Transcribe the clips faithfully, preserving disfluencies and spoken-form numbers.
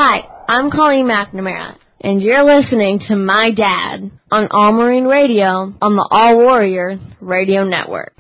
Hi, I'm Colleen McNamara, and you're listening to My Dad on All Marine Radio on the All Warrior Radio Network.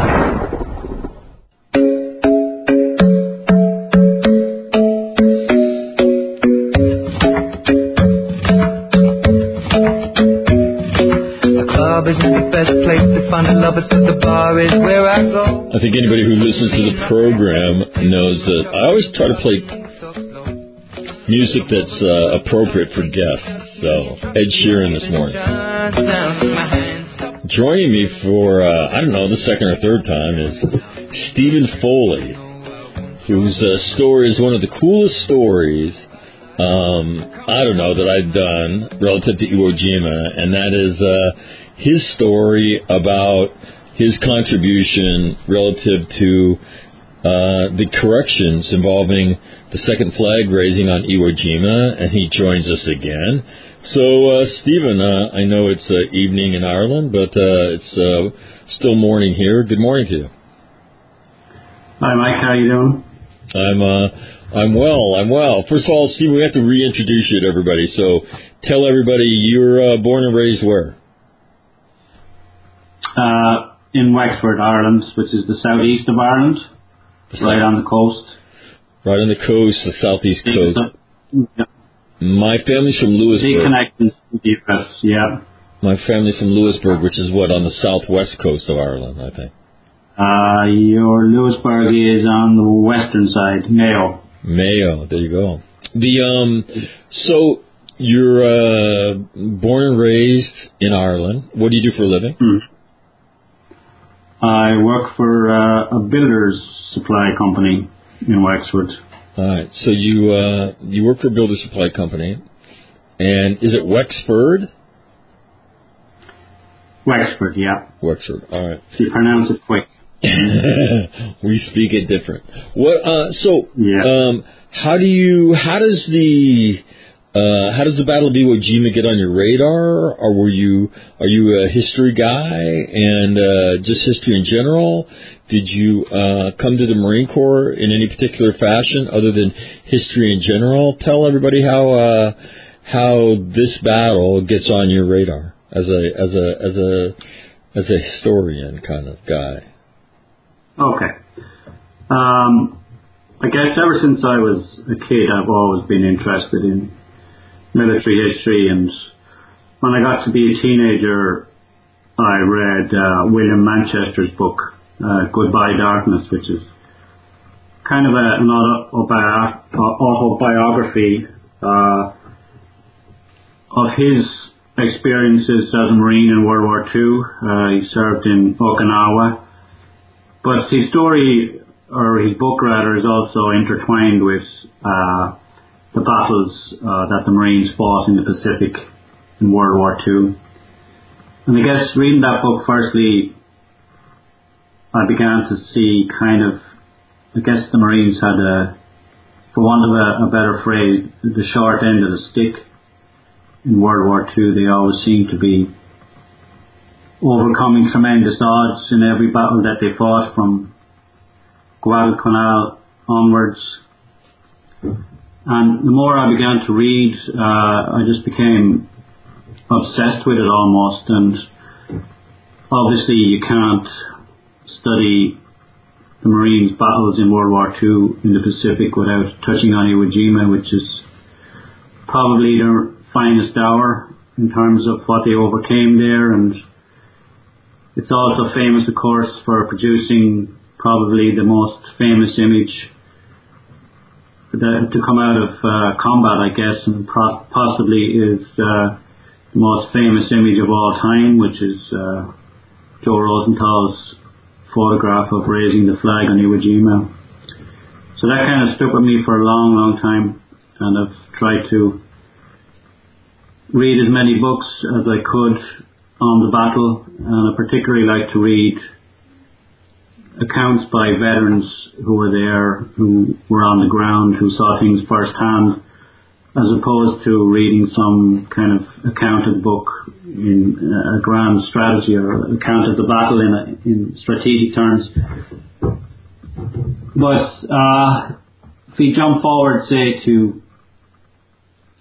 Isn't the best place to find a lover, so the bar is where I go. I think anybody who listens to the program knows that I always try to play music that's uh, appropriate for guests. So, Ed Sheeran this morning. Joining me for, uh, I don't know, the second or third time is Stephen Foley, whose uh, story is one of the coolest stories, um, I don't know, that I've done relative to Iwo Jima, and that is uh, his story about his contribution relative to uh, the corrections involving the second flag raising on Iwo Jima, and he joins us again. So, uh, Stephen, uh, I know it's uh, evening in Ireland, but uh, it's uh, still morning here. Good morning to you. Hi, Mike. How are you doing? I'm uh, I'm well. I'm well. First of all, Stephen, we have to reintroduce you to everybody. So, tell everybody you're uh, born and raised where? Uh, in Wexford, Ireland, which is the southeast of Ireland, right on the coast. Right on the coast, the southeast coast. Yeah. My family's from Louisburg. Big connections to the U S, yeah. My family's from Louisburg, which is what, on the southwest coast of Ireland, I think. Uh, your Louisburg is on the western side, Mayo. Mayo, there you go. The um, so you're uh, born and raised in Ireland. What do you do for a living? Hmm. I work for uh, a builder's supply company in Wexford. All right. So you uh, you work for a builder's supply company, and is it Wexford? Wexford, yeah. Wexford. All right. You pronounce it quick. We speak it different. What? Uh, so, yeah. um, how do you? How does the? Uh, how does the Battle of Iwo Jima get on your radar? Or were you? Are you a history guy and uh, just history in general? Did you uh, come to the Marine Corps in any particular fashion other than history in general? Tell everybody how uh, how this battle gets on your radar as a as a as a as a historian kind of guy. Okay. Um, I guess ever since I was a kid, I've always been interested in military history, and when I got to be a teenager, I read uh, William Manchester's book, uh, Goodbye Darkness, which is kind of a, an autobi- autobiography uh, of his experiences as a Marine in World War Two. Uh, he served in Okinawa. But his story, or his book rather, is also intertwined with uh, the battles uh, that the Marines fought in the Pacific in World War Two. And I guess reading that book, firstly, I began to see kind of, I guess the Marines had a, for want of a, a better phrase, the short end of the stick in World War Two. They always seemed to be overcoming tremendous odds in every battle that they fought, from Guadalcanal onwards. And the more I began to read, uh, I just became obsessed with it almost. And obviously you can't study the Marines' battles in World War Two in the Pacific without touching on Iwo Jima, which is probably their finest hour in terms of what they overcame there. And it's also famous, of course, for producing probably the most famous image that, to come out of uh, combat, I guess, and pro- possibly is uh, the most famous image of all time, which is uh, Joe Rosenthal's photograph of raising the flag on Iwo Jima. So that kind of stuck with me for a long, long time, and I've tried to read as many books as I could on the battle, and I particularly like to read accounts by veterans who were there, who were on the ground, who saw things firsthand, as opposed to reading some kind of accounted book in a grand strategy or account of the battle in, a, in strategic terms. But uh, if we jump forward, say, to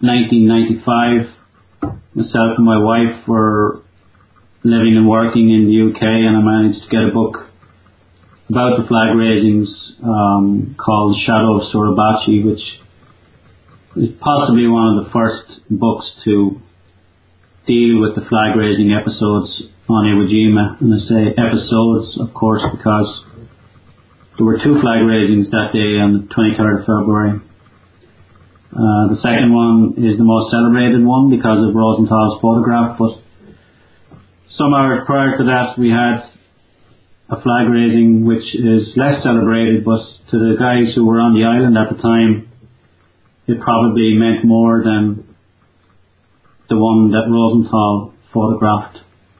nineteen ninety-five, myself and my wife were living and working in the U K, and I managed to get a book about the flag raisings um, called Shadow of Suribachi, which is possibly one of the first books to deal with the flag raising episodes on Iwo Jima. And I say episodes, of course, because there were two flag raisings that day on the twenty-third of February. Uh, the second one is the most celebrated one because of Rosenthal's photograph, but some hours prior to that we had a flag raising which is less celebrated, but to the guys who were on the island at the time, it probably meant more than the one that Rosenthal photographed.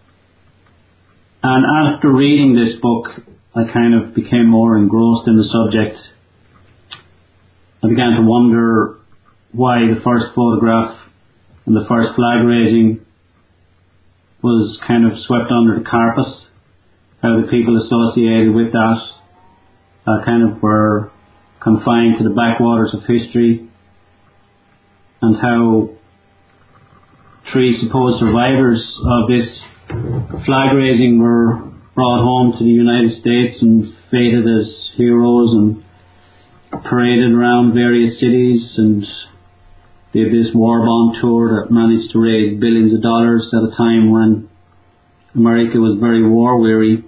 And after reading this book, I kind of became more engrossed in the subject. I began to wonder why the first photograph and the first flag raising was kind of swept under the carpet, how the people associated with that uh, kind of were confined to the backwaters of history, and how three supposed survivors of this flag raising were brought home to the United States and feted as heroes and paraded around various cities, and they had this war bond tour that managed to raise billions of dollars at a time when America was very war weary.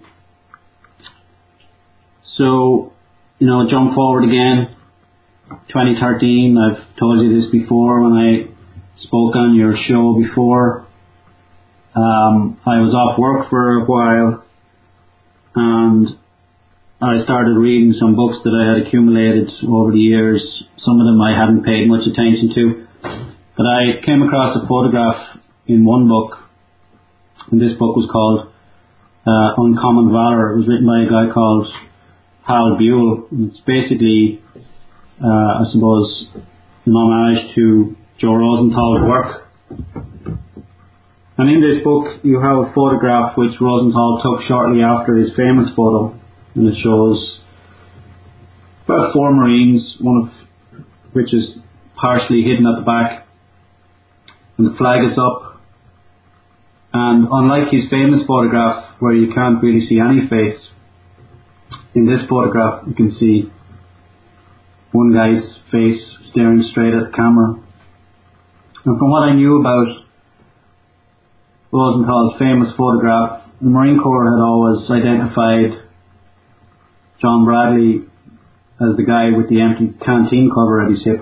So, you know, jump forward again, twenty thirteen, I've told you this before when I spoke on your show before. Um, I was off work for a while and I started reading some books that I had accumulated over the years. Some of them I hadn't paid much attention to. But I came across a photograph in one book, and this book was called uh, Uncommon Valor. It was written by a guy called Hal Buell. And it's basically, uh, I suppose, an homage to Joe Rosenthal's work. And in this book you have a photograph which Rosenthal took shortly after his famous photo, and it shows about four Marines, one of which is partially hidden at the back, and the flag is up. And unlike his famous photograph where you can't really see any face, in this photograph you can see one guy's face staring straight at the camera. And from what I knew about Rosenthal's famous photograph, the Marine Corps had always identified John Bradley as the guy with the empty canteen cover at his hip.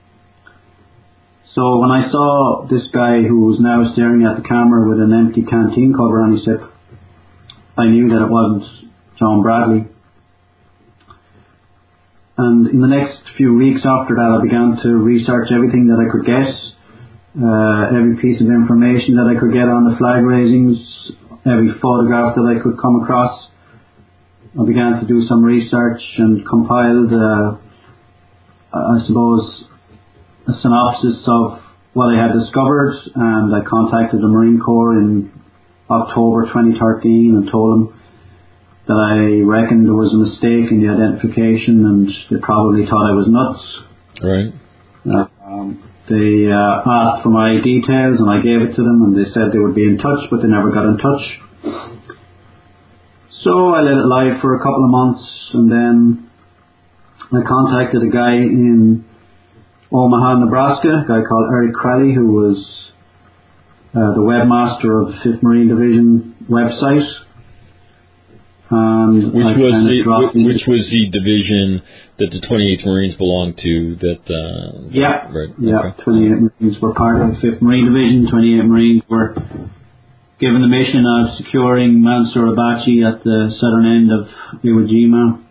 So when I saw this guy who was now staring at the camera with an empty canteen cover on his hip, I knew that it wasn't John Bradley. And in the next few weeks after that, I began to research everything that I could get, uh, every piece of information that I could get on the flag raisings, every photograph that I could come across. I began to do some research and compiled, uh, I suppose, a synopsis of what I had discovered, and I contacted the Marine Corps in October twenty thirteen and told them that I reckoned there was a mistake in the identification and they probably thought I was nuts. Right. Uh, um, they uh, asked for my details and I gave it to them, and they said they would be in touch, but they never got in touch. So I let it lie for a couple of months, and then I contacted a guy in Omaha, Nebraska, a guy called Eric Crowley, who was uh, the webmaster of the fifth Marine Division website. And which I was kind of the which was the division that the twenty-eighth Marines belonged to. That uh, yeah, right, yeah. okay. twenty-eight Marines were part of the fifth Marine Division. twenty-eight Marines were given the mission of securing Mount Suribachi at the southern end of Iwo Jima.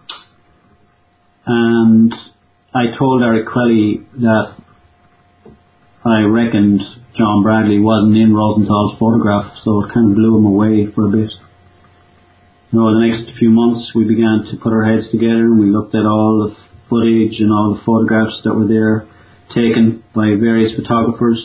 And I told Eric Crowley that I reckoned John Bradley wasn't in Rosenthal's photograph, so it kind of blew him away for a bit. You know, the next few months we began to put our heads together and we looked at all the footage and all the photographs that were there taken by various photographers.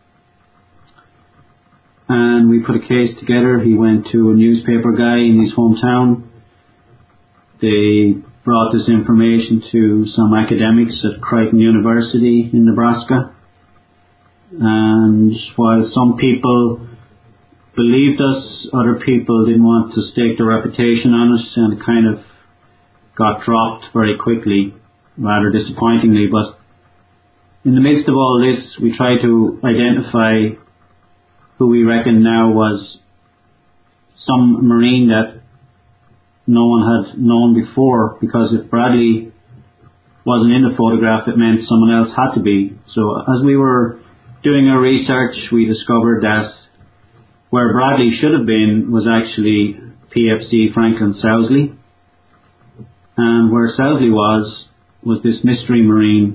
And we put a case together. He went to a newspaper guy in his hometown. They brought this information to some academics at Creighton University in Nebraska. And while some people believed us, other people didn't want to stake their reputation on us, and it kind of got dropped very quickly, rather disappointingly. But in the midst of all this, we tried to identify who we reckon now was some Marine that no one had known before, because if Bradley wasn't in the photograph, it meant someone else had to be. So as we were doing our research, we discovered that where Bradley should have been was actually P F C Franklin Sousley, and where Sousley was was this mystery Marine.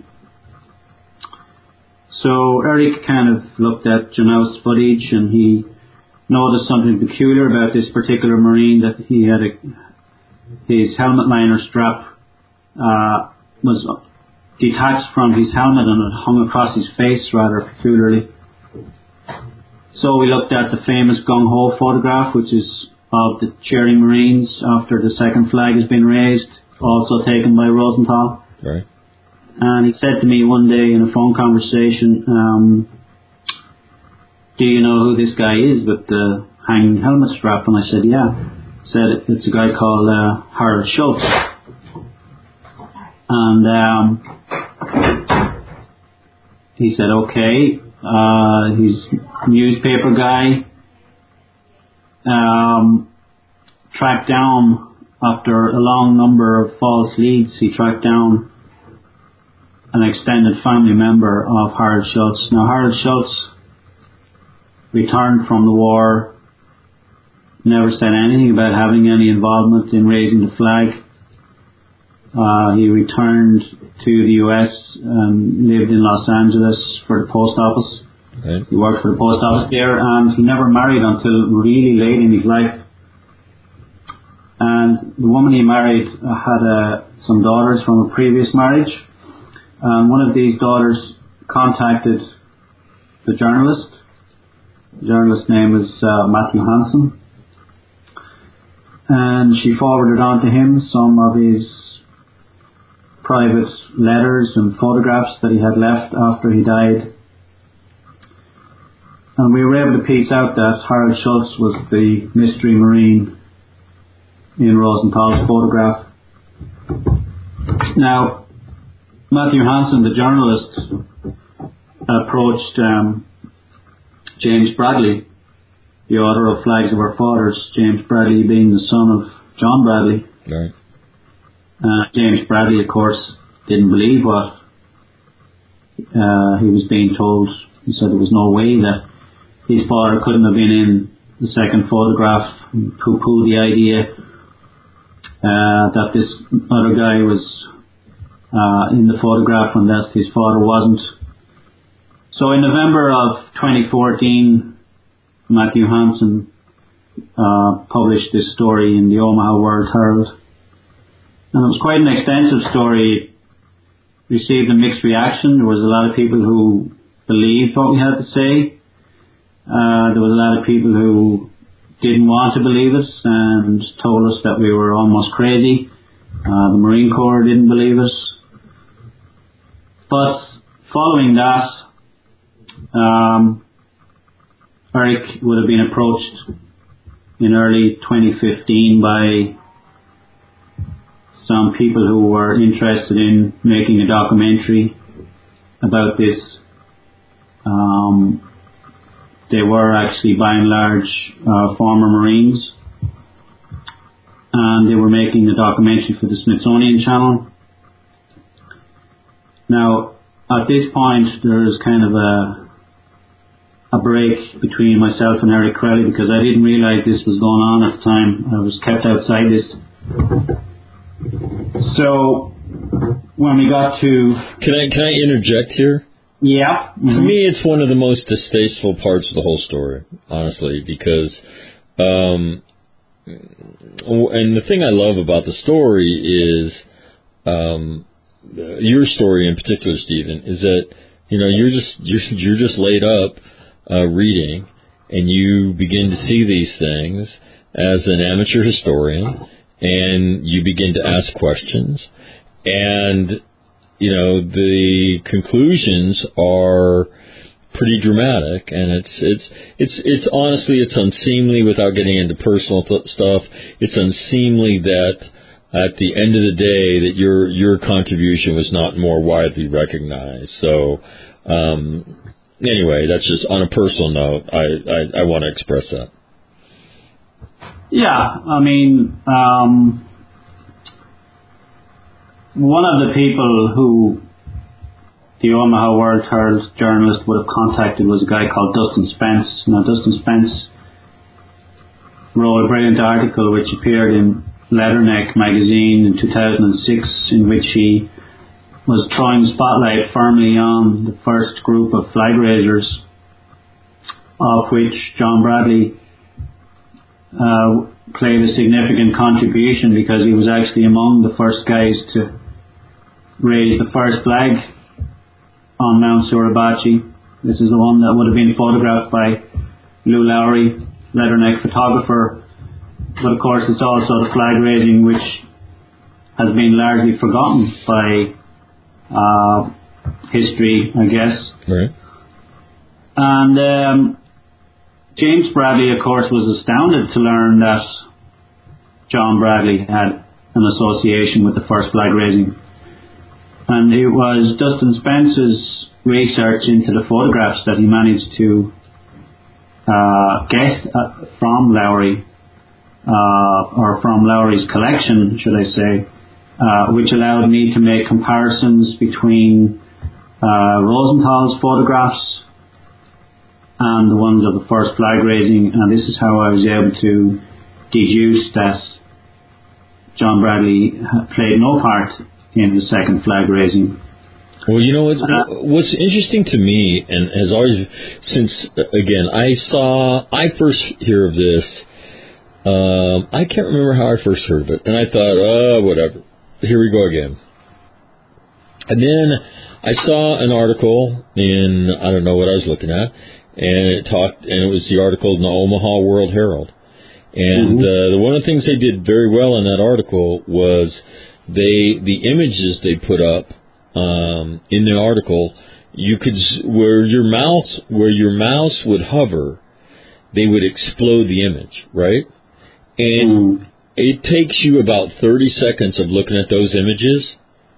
So Eric kind of looked at Janous's footage, and he noticed something peculiar about this particular Marine, that he had a, his helmet liner strap uh, was detached from his helmet and it hung across his face rather peculiarly. So we looked at the famous gung-ho photograph, which is of the cheering Marines after the second flag has been raised, also taken by Rosenthal. Right. And he said to me one day in a phone conversation, um, do you know who this guy is with the hanging helmet strap? And I said, yeah. He said, it's a guy called uh, Harold Schultz. And um, he said, okay, uh, he's a newspaper guy, um, tracked down, after a long number of false leads, he tracked down an extended family member of Harold Schultz. Now, Harold Schultz returned from the war, never said anything about having any involvement in raising the flag. Uh, he returned to the U S and lived in Los Angeles for the post office. Okay. He worked for the post office there, and he never married until really late in his life. And the woman he married had uh, some daughters from a previous marriage. And one of these daughters contacted the journalist. The journalist's name is uh, Matthew Hansen. And she forwarded on to him some of his private letters and photographs that he had left after he died. And we were able to piece out that Harold Schultz was the mystery Marine in Rosenthal's photograph. Now, Matthew Hansen, the journalist, approached um, James Bradley, the author of Flags of Our Fathers, James Bradley being the son of John Bradley. Right. Uh, James Bradley, of course, didn't believe what uh, he was being told. He said there was no way that his father couldn't have been in the second photograph, and poo-pooed the idea uh, that this other guy was uh, in the photograph and that his father wasn't. So in November of twenty fourteen, Matthew Hansen uh, published this story in the Omaha World Herald. And it was quite an extensive story. It received a mixed reaction. There was a lot of people who believed what we had to say. Uh, there was a lot of people who didn't want to believe us and told us that we were almost crazy. Uh, the Marine Corps didn't believe us. But following that, um, Eric would have been approached in early twenty fifteen by some people who were interested in making a documentary about this. Um, they were actually by and large uh, former Marines, and they were making a documentary for the Smithsonian Channel. Now, at this point, there's kind of a a break between myself and Eric Crowley, because I didn't realise this was going on at the time. I was kept outside this. So when we got to, can I can I interject here? Yeah. Mm-hmm. For me, it's one of the most distasteful parts of the whole story, honestly, because, um, and the thing I love about the story is, um, your story in particular, Stephen, is that you know you're just you're you're just laid up uh, reading, and you begin to see these things as an amateur historian. And you begin to ask questions, and, you know, the conclusions are pretty dramatic, and it's it's it's it's honestly it's unseemly without getting into personal th- stuff. It's unseemly that at the end of the day that your your contribution was not more widely recognized. So um, anyway, that's just on a personal note. I I, I want to express that. Yeah, I mean, um, one of the people who the Omaha World Herald journalist would have contacted was a guy called Dustin Spence. Now, Dustin Spence wrote a brilliant article which appeared in Leatherneck magazine in two thousand six, in which he was throwing the spotlight firmly on the first group of flag raisers, of which John Bradley uh, played a significant contribution, because he was actually among the first guys to raise the first flag on Mount Suribachi. This is the one that would have been photographed by Lou Lowry, Leatherneck photographer. But of course, it's also the flag raising which has been largely forgotten by uh, history, I guess. Right. And um, James Bradley, of course, was astounded to learn that John Bradley had an association with the first flag raising. And it was Dustin Spence's research into the photographs that he managed to uh, get uh, from Lowry, uh, or from Lowry's collection, should I say, uh, which allowed me to make comparisons between uh, Rosenthal's photographs and the ones of the first flag raising, and this is how I was able to deduce that John Bradley played no part in the second flag raising. Well, you know what's, what's interesting to me, and has always, since again I saw, I first hear of this. Um, I can't remember how I first heard of it, and I thought, oh, whatever. Here we go again. And then I saw an article in, I don't know what I was looking at, and it talked, and it was the article in the Omaha World Herald. And mm-hmm. uh, the, one of the things they did very well in that article was they the images they put up um, in the article, you could where your mouse where your mouse would hover, they would explode the image, right? And mm. it takes you about thirty seconds of looking at those images,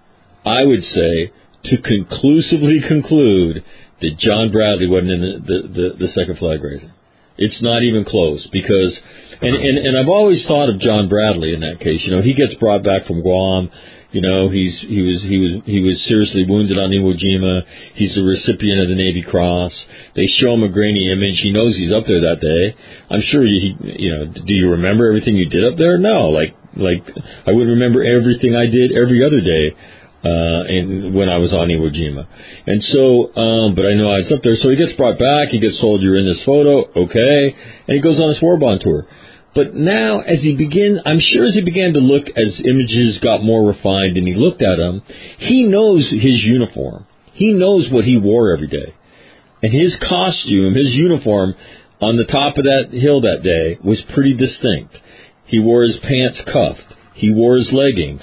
I would say, to conclusively conclude that John Bradley wasn't in the, the, the, the second flag raising. It's not even close, because, and, and, and I've always thought of John Bradley in that case. You know, he gets brought back from Guam. You know, he's he was he was he was seriously wounded on Iwo Jima. He's the recipient of the Navy Cross. They show him a grainy image. He knows he's up there that day. I'm sure he, you know. Do you remember everything you did up there? No, like like I would remember everything I did every other day. Uh, and when I was on Iwo Jima. And so, um, but I know I was up there. So he gets brought back. He gets told, you're in this photo. Okay. And he goes on his war bond tour. But now, as he began, I'm sure as he began to look, as images got more refined and he looked at them, he knows his uniform. He knows what he wore every day. And his costume, his uniform on the top of that hill that day was pretty distinct. He wore his pants cuffed. He wore his leggings.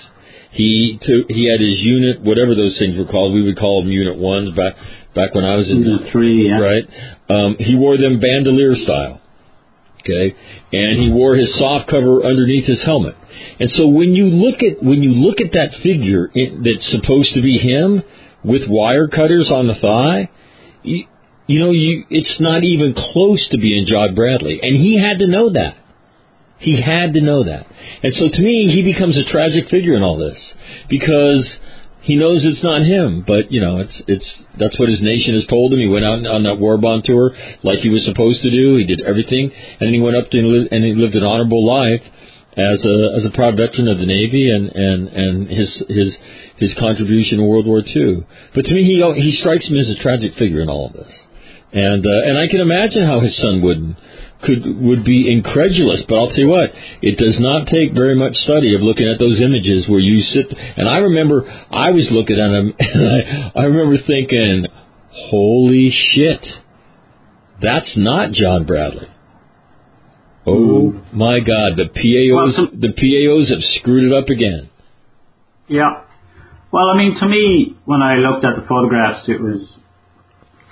He took, he had his unit, whatever those things were called. We would call them Unit Ones back back when I was in Unit Three, yeah. Right. Um, he wore them bandolier style. Okay, and he wore his soft cover underneath his helmet. And so when you look at when you look at that figure it, that's supposed to be him with wire cutters on the thigh, you, you know, you it's not even close to being John Bradley, and he had to know that. He had to know that. And so to me, he becomes a tragic figure in all this, because he knows it's not him, but, you know, it's it's that's what his nation has told him. He went out on that war bond tour like he was supposed to do. He did everything, and then he went up to and lived, and he lived an honorable life as a as a proud veteran of the Navy and, and, and his his his contribution in World War Two. But to me, he he strikes me as a tragic figure in all of this. And uh, and I can imagine how his son wouldn't. Could would be incredulous, but I'll tell you what, it does not take very much study of looking at those images where you sit. And I remember I was looking at them, and I, I remember thinking, "Holy shit, that's not John Bradley." Oh mm. my God, the P A Os, well, some, the P A Os have screwed it up again. Yeah, well, I mean, to me, when I looked at the photographs, it was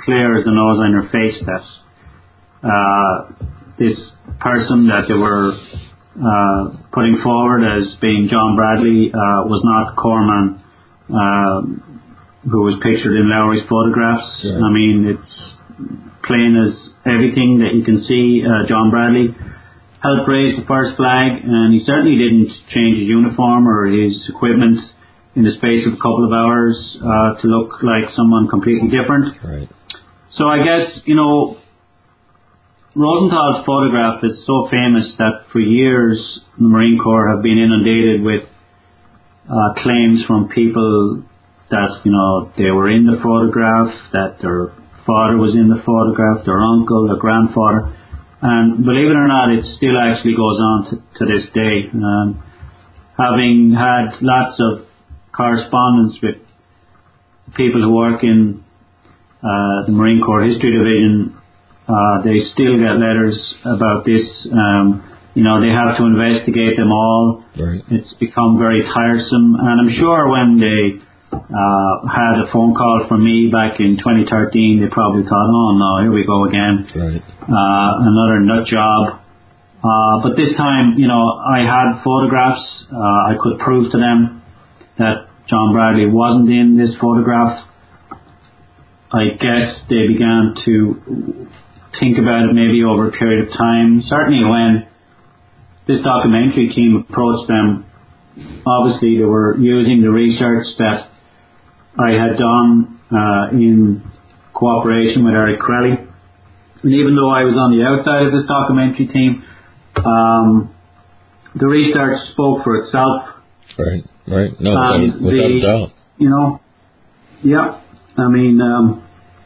clear as the nose on your face that uh, this person that they were uh, putting forward as being John Bradley uh, was not Corman, uh, who was pictured in Lowry's photographs. Yeah. I mean, it's plain as everything that you can see. uh, John Bradley helped raise the first flag, and he certainly didn't change his uniform or his equipment in the space of a couple of hours uh, to look like someone completely different. Right. So I guess, you know, Rosenthal's photograph is so famous that for years the Marine Corps have been inundated with uh, claims from people that, you know, they were in the photograph, that their father was in the photograph, their uncle, their grandfather. And believe it or not, it still actually goes on to, to this day. Um, having had lots of correspondence with people who work in uh, the Marine Corps History Division, uh, they still get letters about this. Um, you know, they have to investigate them all. Right. It's become very tiresome. And I'm sure when they uh, had a phone call from me back in twenty thirteen, they probably thought, oh no, here we go again. Right. Uh, another nut job. Uh, but this time, you know, I had photographs. Uh, I could prove to them that John Bradley wasn't in this photograph. I guess they began to think about it maybe over a period of time. Certainly when this documentary team approached them, obviously they were using the research that I had done uh, in cooperation with Eric Crelly. And even though I was on the outside of this documentary team, um, the research spoke for itself. Right, right. No, Um, without, without the, a doubt. You know, yeah. I mean, um,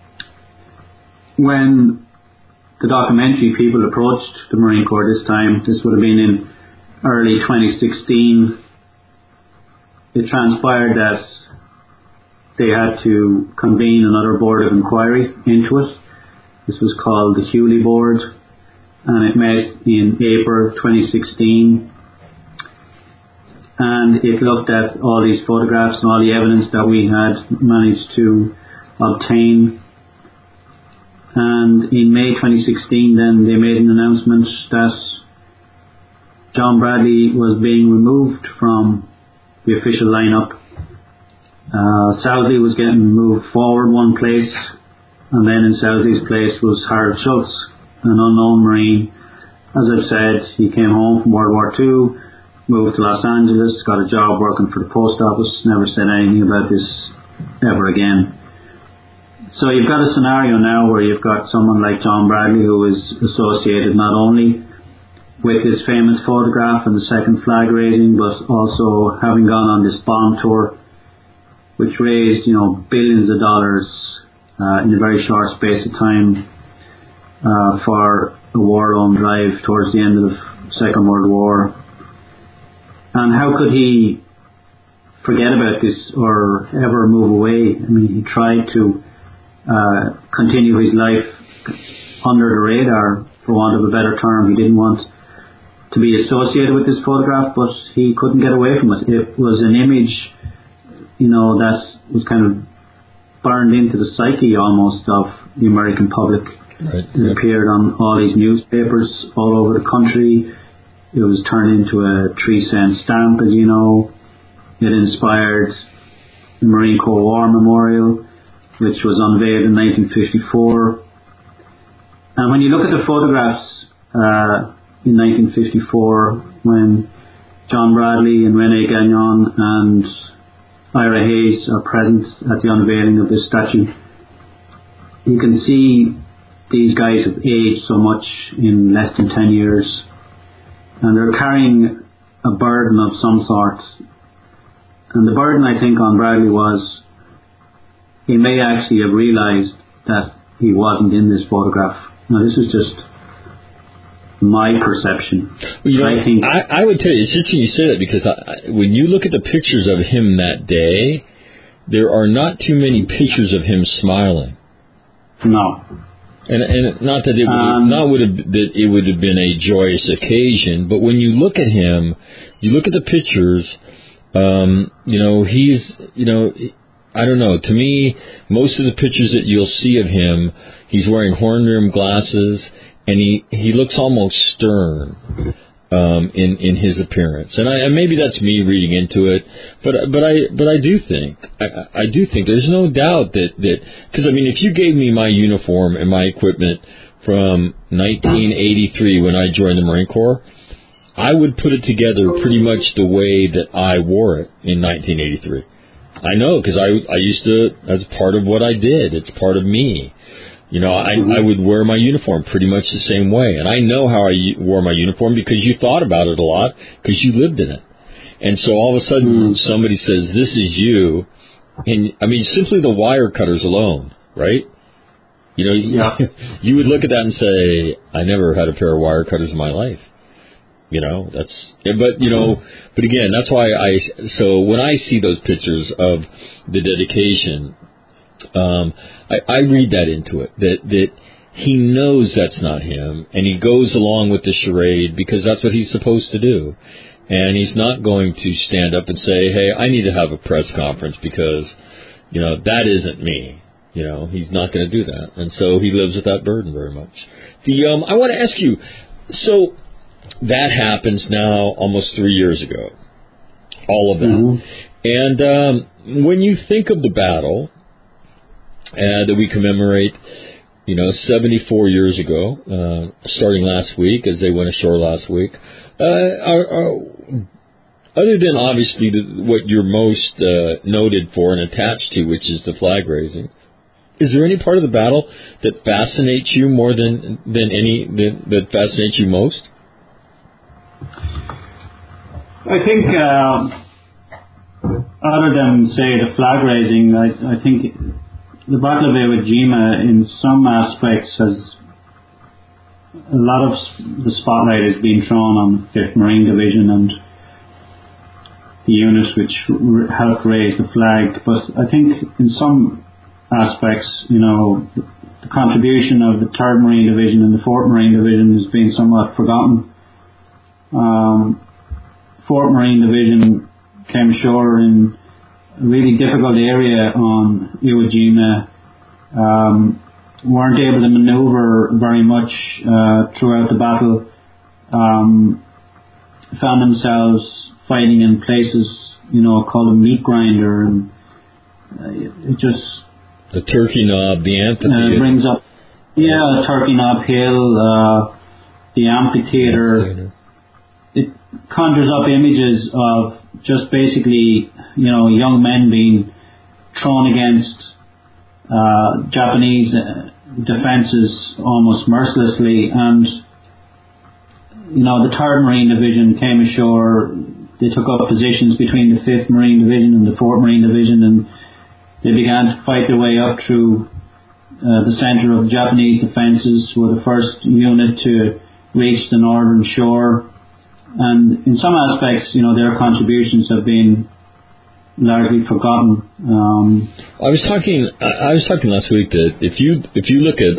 when the documentary people approached the Marine Corps this time, this would have been in early twenty sixteen, it transpired that they had to convene another board of inquiry into it. This was called the Hewley Board, and it met in April twenty sixteen. And it looked at all these photographs and all the evidence that we had managed to obtain. And in May twenty sixteen, then they made an announcement that John Bradley was being removed from the official lineup. Uh, Southey was getting moved forward one place, and then in Southey's place was Harold Schultz, an unknown Marine. As I've said, he came home from World War Two, moved to Los Angeles, got a job working for the post office, never said anything about this ever again. So you've got a scenario now where you've got someone like John Bradley who is associated not only with this famous photograph and the second flag raising, but also having gone on this bomb tour, which raised, you know, billions of dollars uh, in a very short space of time uh, for a war-loan drive towards the end of the Second World War. And how could he forget about this or ever move away? I mean, he tried to uh, continue his life under the radar, for want of a better term. He didn't want to be associated with this photograph, but he couldn't get away from it. It was an image, you know, that was kind of burned into the psyche almost of the American public. Right. It appeared on all these newspapers all over the country. It was turned into a three cent stamp, as you know. It inspired the Marine Corps War Memorial, which was unveiled in nineteen fifty-four. And when you look at the photographs uh, in nineteen fifty-four, when John Bradley and Rene Gagnon and Ira Hayes are present at the unveiling of this statue, you can see these guys have aged so much in less than ten years. And they're carrying a burden of some sort. And the burden, I think, on Bradley was he may actually have realised that he wasn't in this photograph. Now, this is just my perception. Well, you know, I think I, I would tell you, it's interesting you say that, because I, when you look at the pictures of him that day, there are not too many pictures of him smiling. No. And, and not that it would, Um, not would have, that it would have been a joyous occasion, but when you look at him, you look at the pictures, um, you know, he's, you know, I don't know. To me, most of the pictures that you'll see of him, he's wearing horn-rimmed glasses, and he, he looks almost stern um, in in his appearance. And, I, and maybe that's me reading into it, but but I but I do think I, I do think there's no doubt that that because I mean, if you gave me my uniform and my equipment from nineteen eighty-three when I joined the Marine Corps, I would put it together pretty much the way that I wore it in nineteen eighty-three. I know, because I, I used to, as part of what I did, it's part of me. You know, I, I would wear my uniform pretty much the same way. And I know how I wore my uniform because you thought about it a lot because you lived in it. And so all of a sudden somebody says, this is you. And, I mean, simply the wire cutters alone, right? You know, yeah. You would look at that and say, I never had a pair of wire cutters in my life. You know, that's, but, you know, but again, that's why I, so when I see those pictures of the dedication, um, I, I read that into it, that, that he knows that's not him, and he goes along with the charade because that's what he's supposed to do. And he's not going to stand up and say, hey, I need to have a press conference because, you know, that isn't me. You know, he's not going to do that. And so he lives with that burden very much. The, um, I want to ask you, so, that happens now almost three years ago, all of that. Mm-hmm. And um, when you think of the battle uh, that we commemorate, you know, seventy-four years ago, uh, starting last week as they went ashore last week, uh, are, are, other than obviously the, what you're most uh, noted for and attached to, which is the flag raising, is there any part of the battle that fascinates you more than than any that, that fascinates you most? I think, uh, other than, say, the flag raising, I, I think the Battle of Iwo Jima in some aspects has, a lot of the spotlight has been thrown on the fifth Marine Division and the units which r- helped raise the flag. But I think in some aspects, you know, the contribution of the third Marine Division and the fourth Marine Division has been somewhat forgotten. Um, fourth Marine Division came ashore in a really difficult area on Iwo Jima, um, weren't able to maneuver very much uh, throughout the battle, um, found themselves fighting in places, you know, called a meat grinder, and uh, it, it just... The Turkey Knob, the amphitheater. Uh, brings up, yeah, Turkey Knob Hill, uh, the amphitheater. amphitheater. It conjures up images of just basically, you know, young men being thrown against uh, Japanese defences almost mercilessly, and you know, the third Marine Division came ashore. They took up positions between the fifth Marine Division and the fourth Marine Division, and they began to fight their way up through uh, the centre of Japanese defences. Were the first unit to reach the northern shore. And in some aspects, you know, their contributions have been largely forgotten. Um, I was talking. I was talking last week that if you if you look at,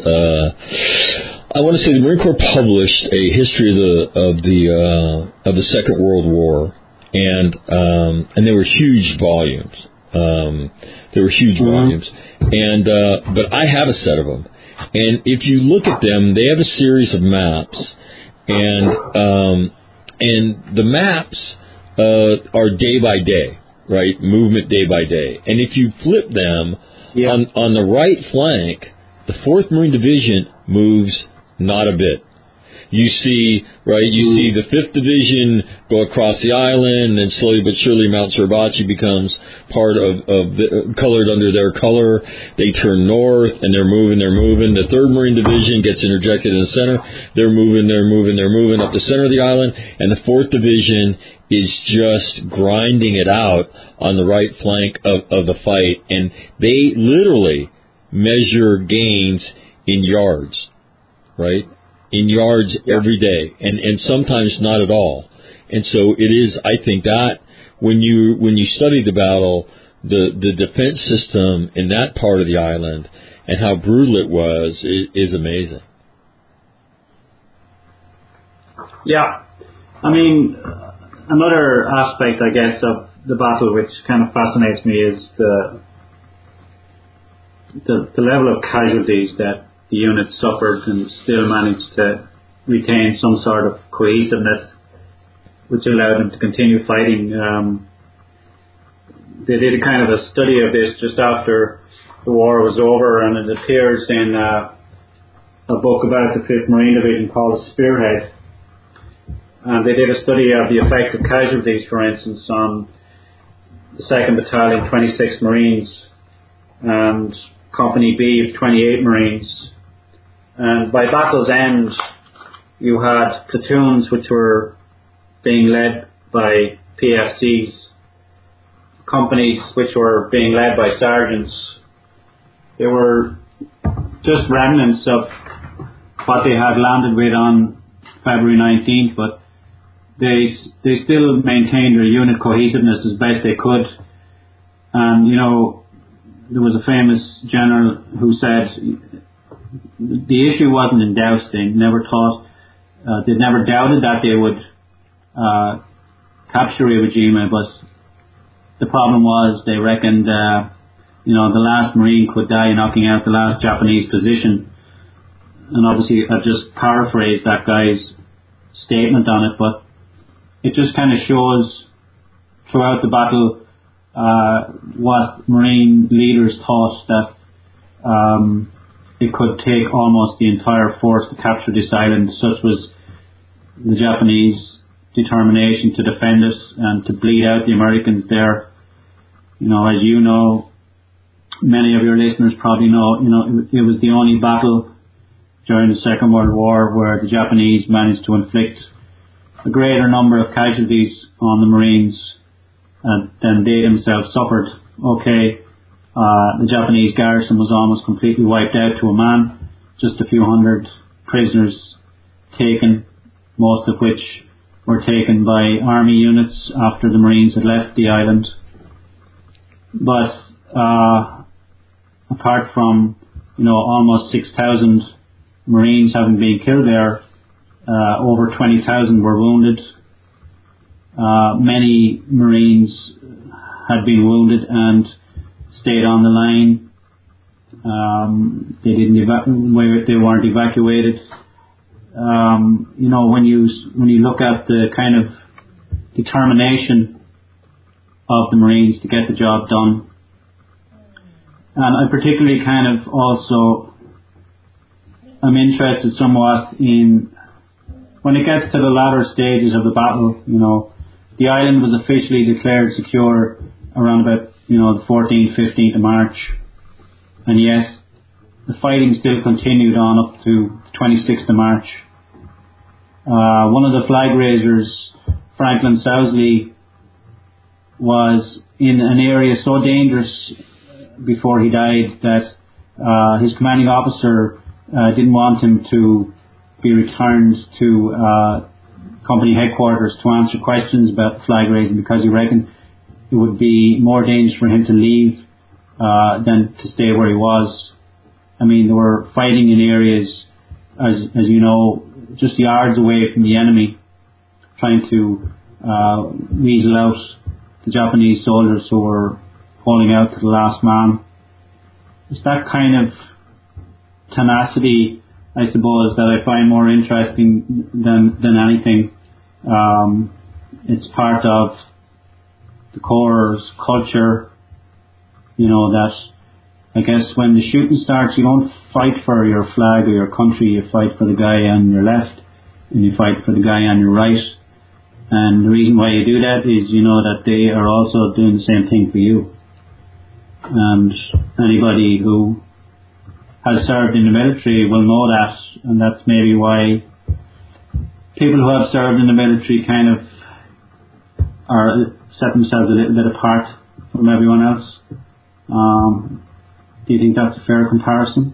uh, I want to say the Marine Corps published a history of the of the uh, of the Second World War, and um, and they were huge volumes. Um, they were huge mm-hmm. volumes, and uh, but I have a set of them, and if you look at them, they have a series of maps, and um, And the maps uh, are day by day, right? Movement day by day. And if you flip them, yeah. on, on the right flank, the fourth Marine Division moves not a bit. You see, right, you mm. see the fifth Division go across the island, and then slowly but surely Mount Suribachi becomes part of, of the, uh, colored under their color. They turn north, and they're moving, they're moving. The third Marine Division gets interjected in the center. They're moving, they're moving, they're moving up the center of the island, and the fourth Division is just grinding it out on the right flank of, of the fight, and they literally measure gains in yards, right? In yards every day, and, and sometimes not at all. And so it is, I think that when you when you study the battle, the, the defense system in that part of the island and how brutal it was is, is amazing. Yeah. I mean, another aspect, I guess, of the battle which kind of fascinates me is the the, the level of casualties that the unit suffered and still managed to retain some sort of cohesiveness, which allowed them to continue fighting. Um, they did a kind of a study of this just after the war was over, and it appears in uh, a book about the fifth Marine Division called Spearhead. And they did a study of the effect of casualties, for instance, on the second Battalion, twenty-six Marines, and Company B of twenty-eight Marines. And by battle's end, you had platoons which were being led by P F Cs, companies which were being led by sergeants. They were just remnants of what they had landed with on February nineteenth, but they they still maintained their unit cohesiveness as best they could. And, you know, there was a famous general who said the issue wasn't in doubt. They never thought, uh, they never doubted that they would uh, capture Iwo Jima, but the problem was they reckoned, uh, you know, the last Marine could die knocking out the last Japanese position. And obviously I just paraphrased that guy's statement on it, but it just kind of shows throughout the battle uh, what Marine leaders thought, that um, it could take almost the entire force to capture this island. Such was the Japanese determination to defend it and to bleed out the Americans there. You know, as you know, many of your listeners probably know, you know, it, it was the only battle during the Second World War where the Japanese managed to inflict a greater number of casualties on the Marines uh, than they themselves suffered. Okay, uh, the Japanese garrison was almost completely wiped out to a man, just a few hundred prisoners taken, most of which were taken by army units after the Marines had left the island. But uh, apart from, you know, almost six thousand Marines having been killed there, uh, over twenty thousand were wounded. Uh, many Marines had been wounded and stayed on the line. Um, they didn't evacuate. They weren't evacuated. Um, you know, when you when you look at the kind of determination of the Marines to get the job done, and I particularly kind of also I'm interested somewhat in when it gets to the latter stages of the battle. You know, the island was officially declared secure around about, you know, the fourteenth, fifteenth of March, and yet the fighting still continued on up to the twenty-sixth of March. Uh, one of the flag raisers, Franklin Sousley, was in an area so dangerous before he died that uh, his commanding officer uh, didn't want him to be returned to uh, company headquarters to answer questions about the flag raising, because he reckoned it would be more dangerous for him to leave uh, than to stay where he was. I mean, they were fighting in areas, as, as you know, just yards away from the enemy, trying to uh, weasel out the Japanese soldiers who were holding out to the last man. It's that kind of tenacity, I suppose, that I find more interesting than than anything. Um, it's part of the Corps' culture, you know, that I guess when the shooting starts, you don't fight for your flag or your country, you fight for the guy on your left and you fight for the guy on your right. And the reason why you do that is you know that they are also doing the same thing for you. And anybody who has served in the military will know that, and that's maybe why people who have served in the military kind of are set themselves a little bit apart from everyone else. Um, do you think that's a fair comparison?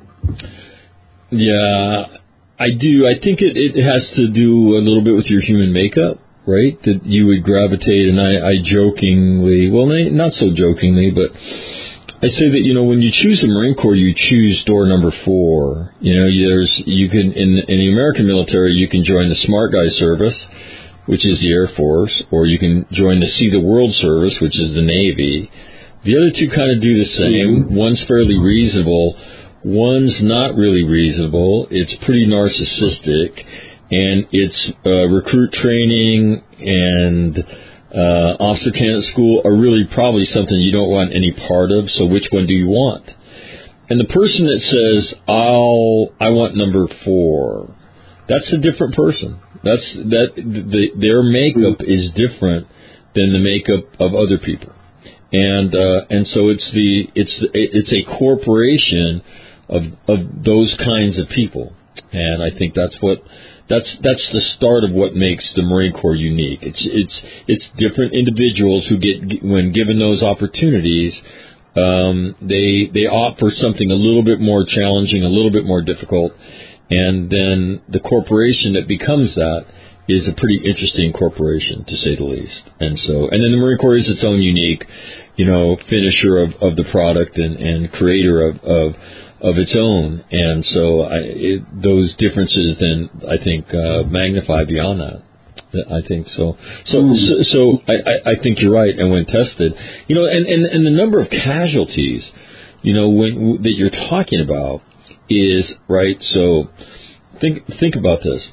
Yeah, I do. I think it, it has to do a little bit with your human makeup, right? That you would gravitate, and I, I jokingly, well, not so jokingly, but I say that, you know, when you choose the Marine Corps, you choose door number four. You know, there's, you can, in, in the American military, you can join the Smart Guy Service, which is the Air Force, or you can join the See the World Service, which is the Navy. The other two kind of do the same. One's fairly reasonable. One's not really reasonable. It's pretty narcissistic, and it's uh, recruit training and uh, officer candidate school are really probably something you don't want any part of. So which one do you want? And the person that says, "I'll, I want number four," that's a different person. That's that the, their makeup is different than the makeup of other people, and uh, and so it's the it's it's a corporation of of those kinds of people, and I think that's what that's that's the start of what makes the Marine Corps unique. It's it's it's different individuals who get, when given those opportunities, um, they they opt for something a little bit more challenging, a little bit more difficult, and then the corporation that becomes that is a pretty interesting corporation, to say the least. And so, and then the Marine Corps is its own unique, you know, finisher of, of the product and, and creator of, of of its own. And so, I, it, those differences then I think uh, magnify beyond that. I think so. So, mm. so, so I, I think you're right. And when tested, you know, and, and, and the number of casualties, you know, when that you're talking about is right. So, think think about this.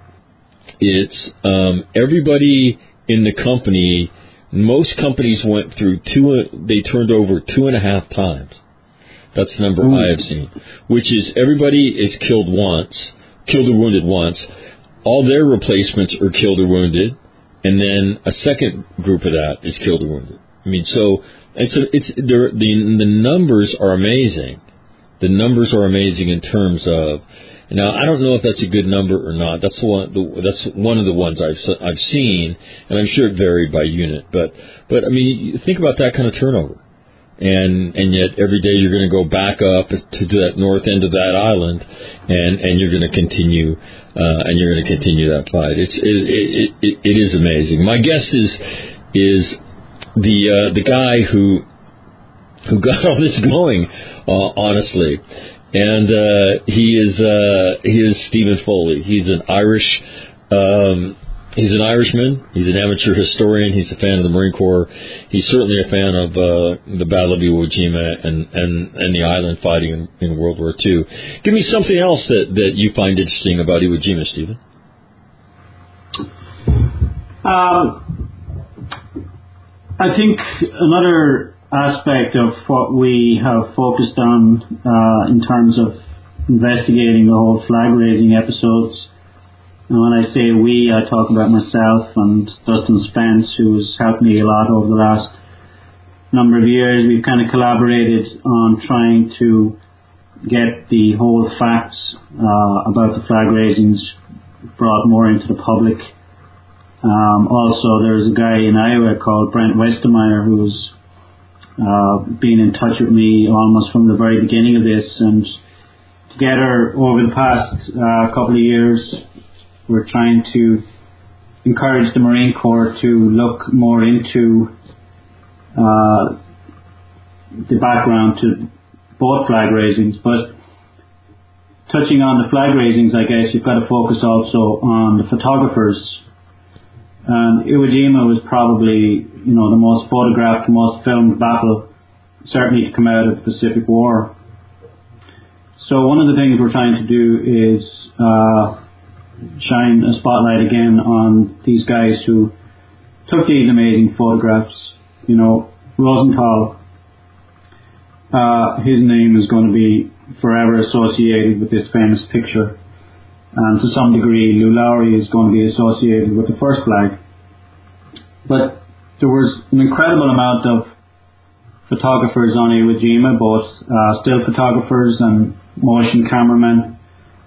It's um, everybody in the company. Most companies went through two. They turned over two and a half times. That's the number Ooh. I have seen. Which is everybody is killed once, killed or wounded once. All their replacements are killed or wounded, and then a second group of that is killed or wounded. I mean, so it's a, it's the the numbers are amazing. The numbers are amazing in terms of. Now, I don't know if that's a good number or not. That's the one. The, that's one of the ones I've I've seen, and I'm sure it varied by unit. But but I mean, think about that kind of turnover, and and yet every day you're going to go back up to that north end of that island, and, and you're going to continue uh, and you're going to continue that fight. It's it it, it it is amazing. My guess is is the uh, the guy who who got all this going, uh, honestly. And uh, he is uh, he is Stephen Foley. He's an Irish um, he's an Irishman. He's an amateur historian. He's a fan of the Marine Corps. He's certainly a fan of uh, the Battle of Iwo Jima and, and, and the island fighting in, in World War Two. Give me something else that, that you find interesting about Iwo Jima, Stephen. Um, I think another aspect of what we have focused on uh, in terms of investigating the whole flag raising episodes. And when I say we, I talk about myself and Dustin Spence, who's helped me a lot over the last number of years. We've kind of collaborated on trying to get the whole facts uh, about the flag raisings brought more into the public. Um, also, there's a guy in Iowa called Brent Westermeyer who's Uh, been in touch with me almost from the very beginning of this, and together over the past uh, couple of years we're trying to encourage the Marine Corps to look more into uh, the background to both flag raisings. But touching on the flag raisings, I guess you've got to focus also on the photographers. And Iwo Jima was probably, you know, the most photographed, most filmed battle, certainly to come out of the Pacific War. So one of the things we're trying to do is uh, shine a spotlight again on these guys who took these amazing photographs. You know, Rosenthal, uh, his name is going to be forever associated with this famous picture. And to some degree, Lou Lowry is going to be associated with the first flag. But there was an incredible amount of photographers on Iwo Jima, both uh, still photographers and motion cameramen.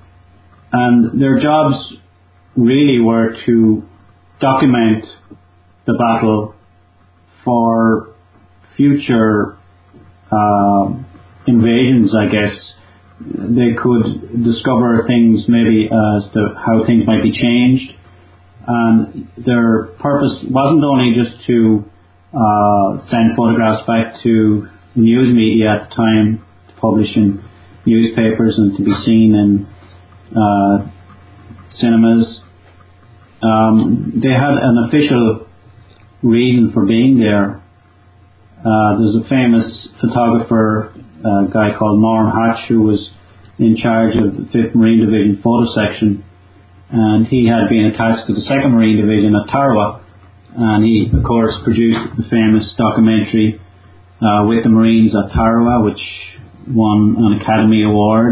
And their jobs really were to document the battle for future uh, invasions, I guess. They could discover things maybe as to how things might be changed, and their purpose wasn't only just to uh, send photographs back to the news media at the time to publish in newspapers and to be seen in uh, cinemas. Um, they had an official reason for being there, Uh, there's a famous photographer, a guy called Norm Hatch, who was in charge of the fifth Marine Division photo section, and he had been attached to the second Marine Division at Tarawa, and he, of course, produced the famous documentary uh, With the Marines at Tarawa, which won an Academy Award.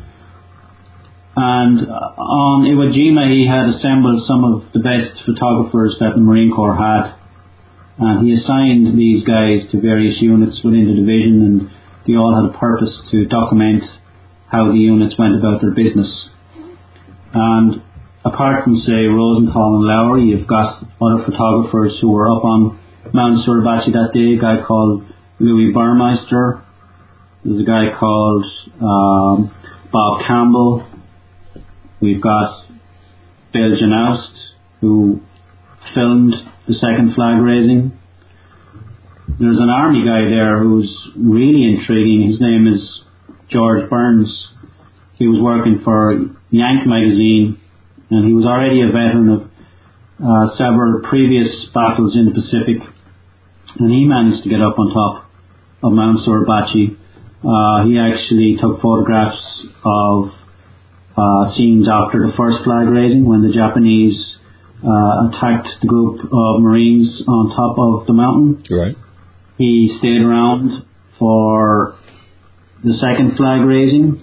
And on Iwo Jima, he had assembled some of the best photographers that the Marine Corps had, and he assigned these guys to various units within the division, and they all had a purpose to document how the units went about their business. And apart from, say, Rosenthal and Lowry, you've got other photographers who were up on Mount Suribachi that day, a guy called Louis Burmeister, there's a guy called um, Bob Campbell, we've got Bill Janoust, who filmed the second flag raising. There's an army guy there who's really intriguing. His name is George Burns. He was working for Yank magazine, and he was already a veteran of uh, several previous battles in the Pacific, and he managed to get up on top of Mount Suribachi. Uh, he actually took photographs of uh, scenes after the first flag raising when the Japanese uh, attacked the group of Marines on top of the mountain. Right. He stayed around for the second flag raising.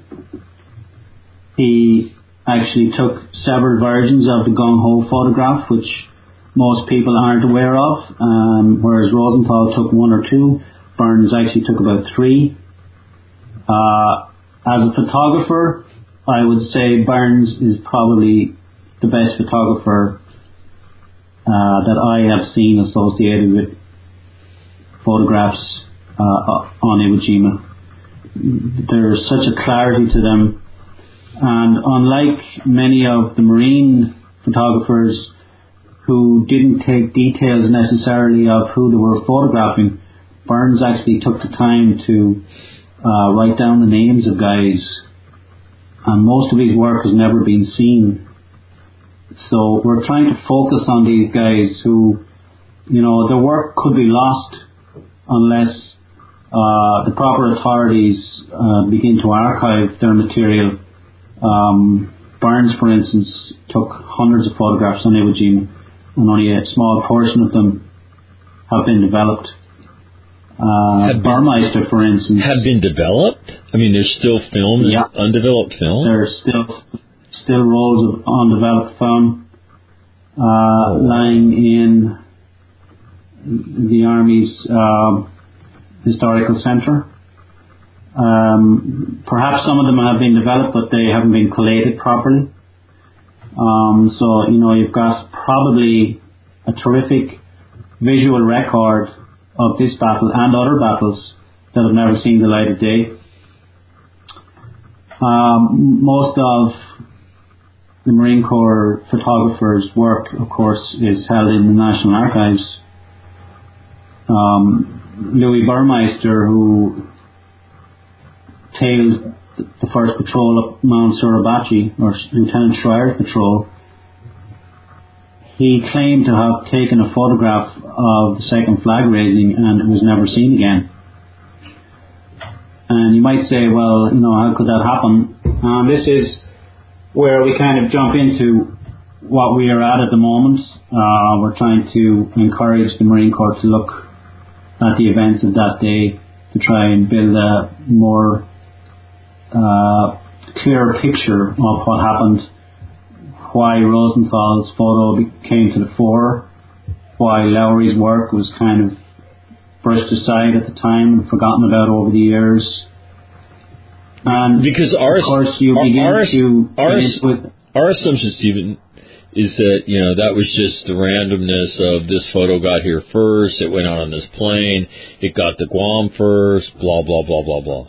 He actually took several versions of the gung-ho photograph, which most people aren't aware of, um, whereas Rosenthal took one or two. Burns actually took about three. Uh, as a photographer, I would say Burns is probably the best photographer uh, that I have seen associated with photographs uh, on Iwo Jima. There's such a clarity to them, and unlike many of the Marine photographers who didn't take details necessarily of who they were photographing, Burns actually took the time to uh, write down the names of guys, and most of his work has never been seen. So we're trying to focus on these guys who, you know, their work could be lost unless uh, the proper authorities uh, begin to archive their material. Um, Burns, for instance, took hundreds of photographs on Iwo Jima, and only a small portion of them have been developed. Uh, have Burmeister, been, for instance, have been developed. I mean, there's still film, yeah, undeveloped film. There's still still rolls of undeveloped film uh, oh. lying in the Army's uh, historical centre. Um, perhaps some of them have been developed, but they haven't been collated properly. Um, so, you know, you've got probably a terrific visual record of this battle and other battles that have never seen the light of day. Um, most of the Marine Corps photographers' work, of course, is held in the National Archives. Um, Louis Burmeister, who tailed the first patrol up Mount Suribachi, or Lieutenant Schreier's patrol, he claimed to have taken a photograph of the second flag raising, and it was never seen again. And you might say, well, you know, how could that happen? And this is where we kind of jump into what we are at at the moment. Uh, we're trying to encourage the Marine Corps to look at the events of that day to try and build a more uh, clearer picture of what happened, why Rosenthal's photo came to the fore, why Lowry's work was kind of brushed aside at the time and forgotten about over the years. And because our, of course you our, begin our, to our, with our assumption, Stephen, is that, you know, that was just the randomness of this photo got here first, it went out on this plane, it got to Guam first, blah, blah, blah, blah, blah.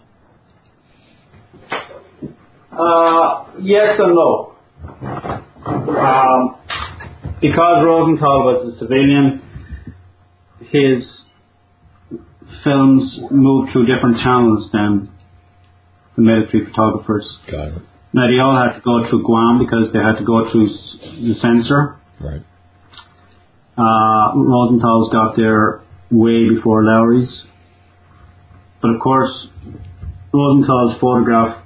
Uh, yes and no. Um, because Rosenthal was a civilian, his films moved through different channels than the military photographers. Got it. Now, they all had to go through Guam because they had to go through the censor. Right. Uh, Rosenthal's got there way before Lowry's. but of course, Rosenthal's photograph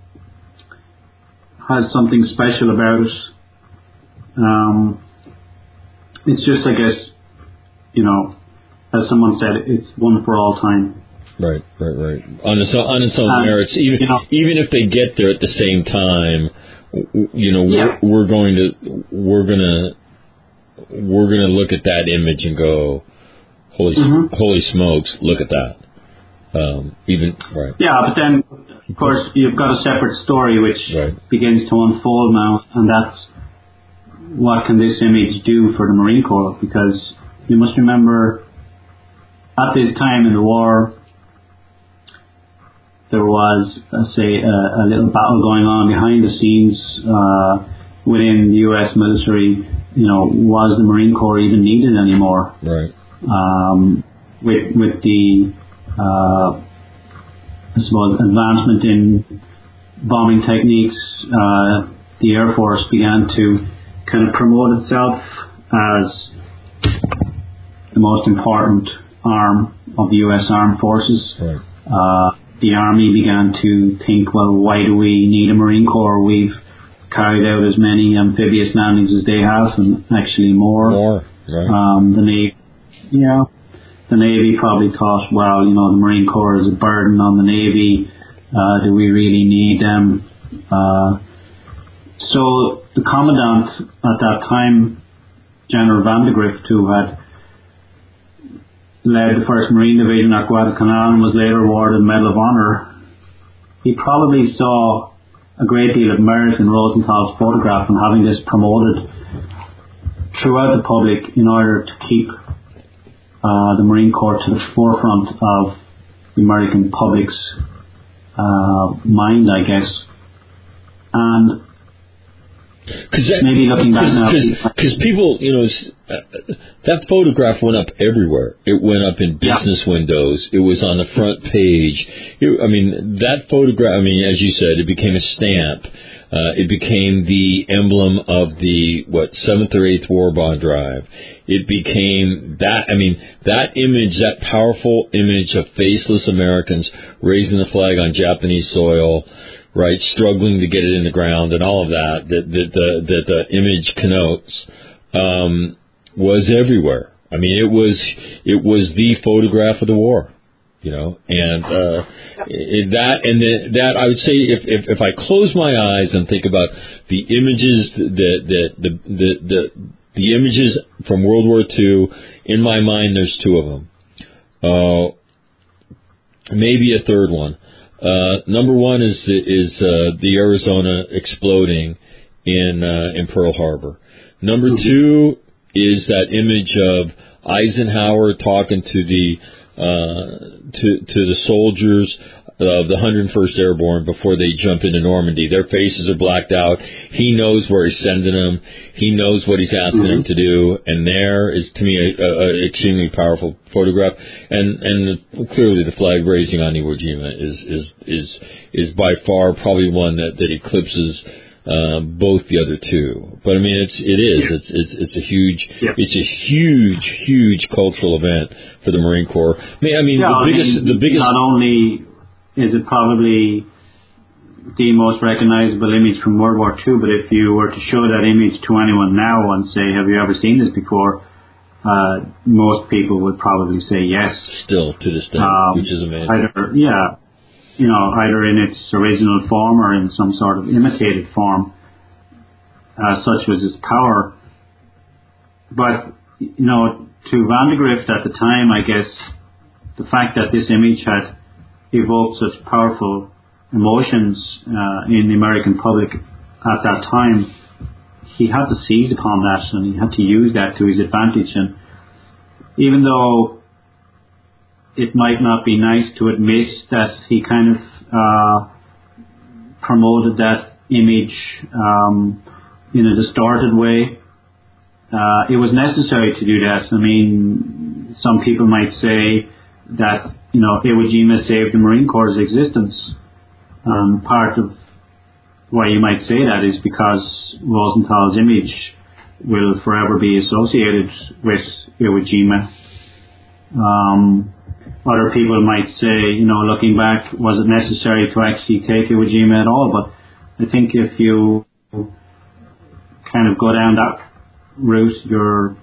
has something special about it. Um, it's just, I guess, you know, as someone said, it's one for all time. Right, right, right. On its own, on its own um, merits, even you know, even if they get there at the same time, you know, yeah. we're, we're going to we're gonna we're gonna look at that image and go, holy mm-hmm. holy smokes, look at that. Um, even right. Yeah, but then of course you've got a separate story which right. begins to unfold now, and that's what can this image do for the Marine Corps? Because you must remember, at this time in the war, there was, uh, say, a, a little battle going on behind the scenes uh, within the U S military. You know, was the Marine Corps even needed anymore? Right. Um, with with the, uh, I suppose, advancement in bombing techniques, uh, the Air Force began to kind of promote itself as the most important arm of the U S Armed Forces. Right. Uh, the Army began to think, well, why do we need a Marine Corps? We've carried out as many amphibious landings as they have, and actually more. More, right. Um, the Navy, yeah, the Navy probably thought, well, you know, the Marine Corps is a burden on the Navy. Uh, do we really need them? Uh, so the Commandant at that time, General Van de Grift, who had led the first Marine Division at Guadalcanal and was later awarded the Medal of Honor, he probably saw a great deal of merit in Rosenthal's photograph and having this promoted throughout the public in order to keep uh, the Marine Corps to the forefront of the American public's uh, mind, I guess. And Cause that, maybe looking back now, because people, you know, uh, that photograph went up everywhere. It went up in business yeah. windows. It was on the front page. It, I mean, that photograph. I mean, as you said, it became a stamp. Uh, it became the emblem of the what seventh or eighth War Bond Drive. It became that. I mean, that image, that powerful image of faceless Americans raising the flag on Japanese soil. Right, struggling to get it in the ground and all of that, that, that, the, that the image connotes, um, was everywhere. I mean, it was, it was the photograph of the war, you know, and, uh, it, that, and the, that, I would say if, if, if I close my eyes and think about the images, the, the, the, the, the, the images from World War Two, in my mind, there's two of them. Uh, maybe a third one. Uh, number one is is uh, the Arizona exploding in uh, in Pearl Harbor. Number mm-hmm. two is that image of Eisenhower talking to the uh, to to the soldiers of the one hundred first Airborne before they jump into Normandy. Their faces are blacked out. He knows where he's sending them. He knows what he's asking mm-hmm. them to do. And there is, to me, a, a, a extremely powerful photograph. And and clearly, the flag raising on Iwo Jima is is is is by far probably one that that eclipses uh, both the other two. But I mean, it's it is yeah. it's it's it's a huge yeah. it's a huge huge cultural event for the Marine Corps. I mean, I mean yeah, the I biggest mean, the biggest not only is it probably the most recognizable image from World War Two, but if you were to show that image to anyone now and say, have you ever seen this before, uh, most people would probably say yes. Still, to this day, um, which is amazing. Either, yeah, you know, either in its original form or in some sort of imitated form. Uh, such was its power. But, you know, to Van de Grift at the time, I guess, the fact that this image had evoked such powerful emotions uh, in the American public at that time, he had to seize upon that and he had to use that to his advantage. And even though it might not be nice to admit that he kind of uh, promoted that image um, in a distorted way, uh, it was necessary to do that. I mean, some people might say that, you know, Iwo Jima saved the Marine Corps' existence. Um, part of why you might say that is because Rosenthal's image will forever be associated with Iwo Jima. Um, other people might say, you know, looking back, was it necessary to actually take Iwo Jima at all? But I think if you kind of go down that route, you're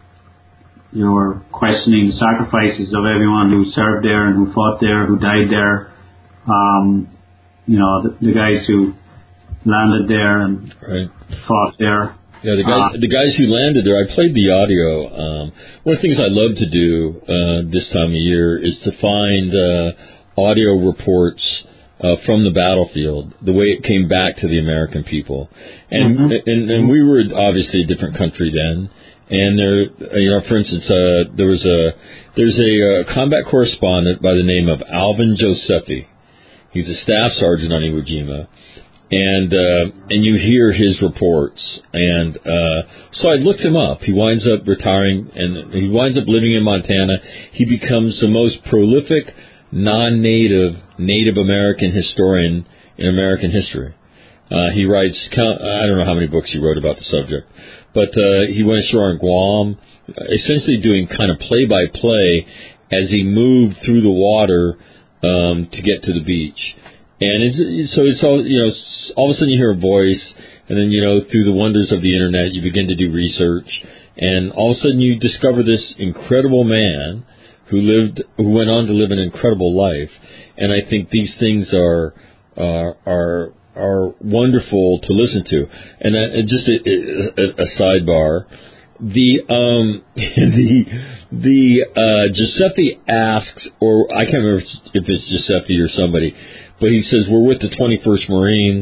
you're questioning the sacrifices of everyone who served there and who fought there, who died there. Um, you know, the, the guys who landed there and right. fought there. Yeah, the guys, uh, the guys who landed there, I played the audio. Um, one of the things I love to do uh, this time of year is to find uh, audio reports uh, from the battlefield, the way it came back to the American people. And mm-hmm. and, and we were obviously a different country then. And there, you know, for instance, uh, there was a there's a uh, combat correspondent by the name of Alvin Josephi. He's a staff sergeant on Iwo Jima. And uh, and you hear his reports, and uh, so I looked him up. He winds up retiring, and he winds up living in Montana. He becomes the most prolific non-native Native American historian in American history. Uh, he writes, I don't know how many books he wrote about the subject, but uh, he went ashore on Guam, essentially doing kind of play-by-play as he moved through the water um, to get to the beach. And it's, so it's all, you know, all of a sudden you hear a voice, and then, you know, through the wonders of the internet, you begin to do research, and all of a sudden you discover this incredible man who lived, who went on to live an incredible life. And I think these things are, are, are, are wonderful to listen to. And uh, just a, a, a sidebar, the, um, the, the, uh, Giuseppe asks, or I can't remember if it's Giuseppe or somebody, but he says, we're with the twenty-first Marines,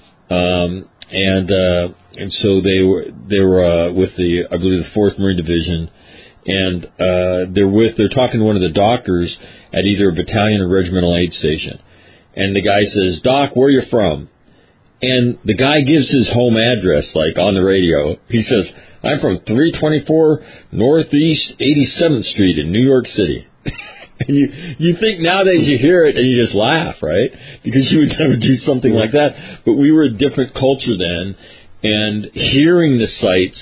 um, and uh, and so they were they were uh, with the, I believe, the fourth Marine Division, and uh, they're with they're talking to one of the doctors at either a battalion or regimental aid station, and the guy says, Doc, where are you from? And the guy gives his home address, like on the radio. He says, I'm from three twenty-four Northeast eighty-seventh Street in New York City. And you you think nowadays you hear it and you just laugh, right? Because you would never do something like that. But we were a different culture then, and hearing the sights,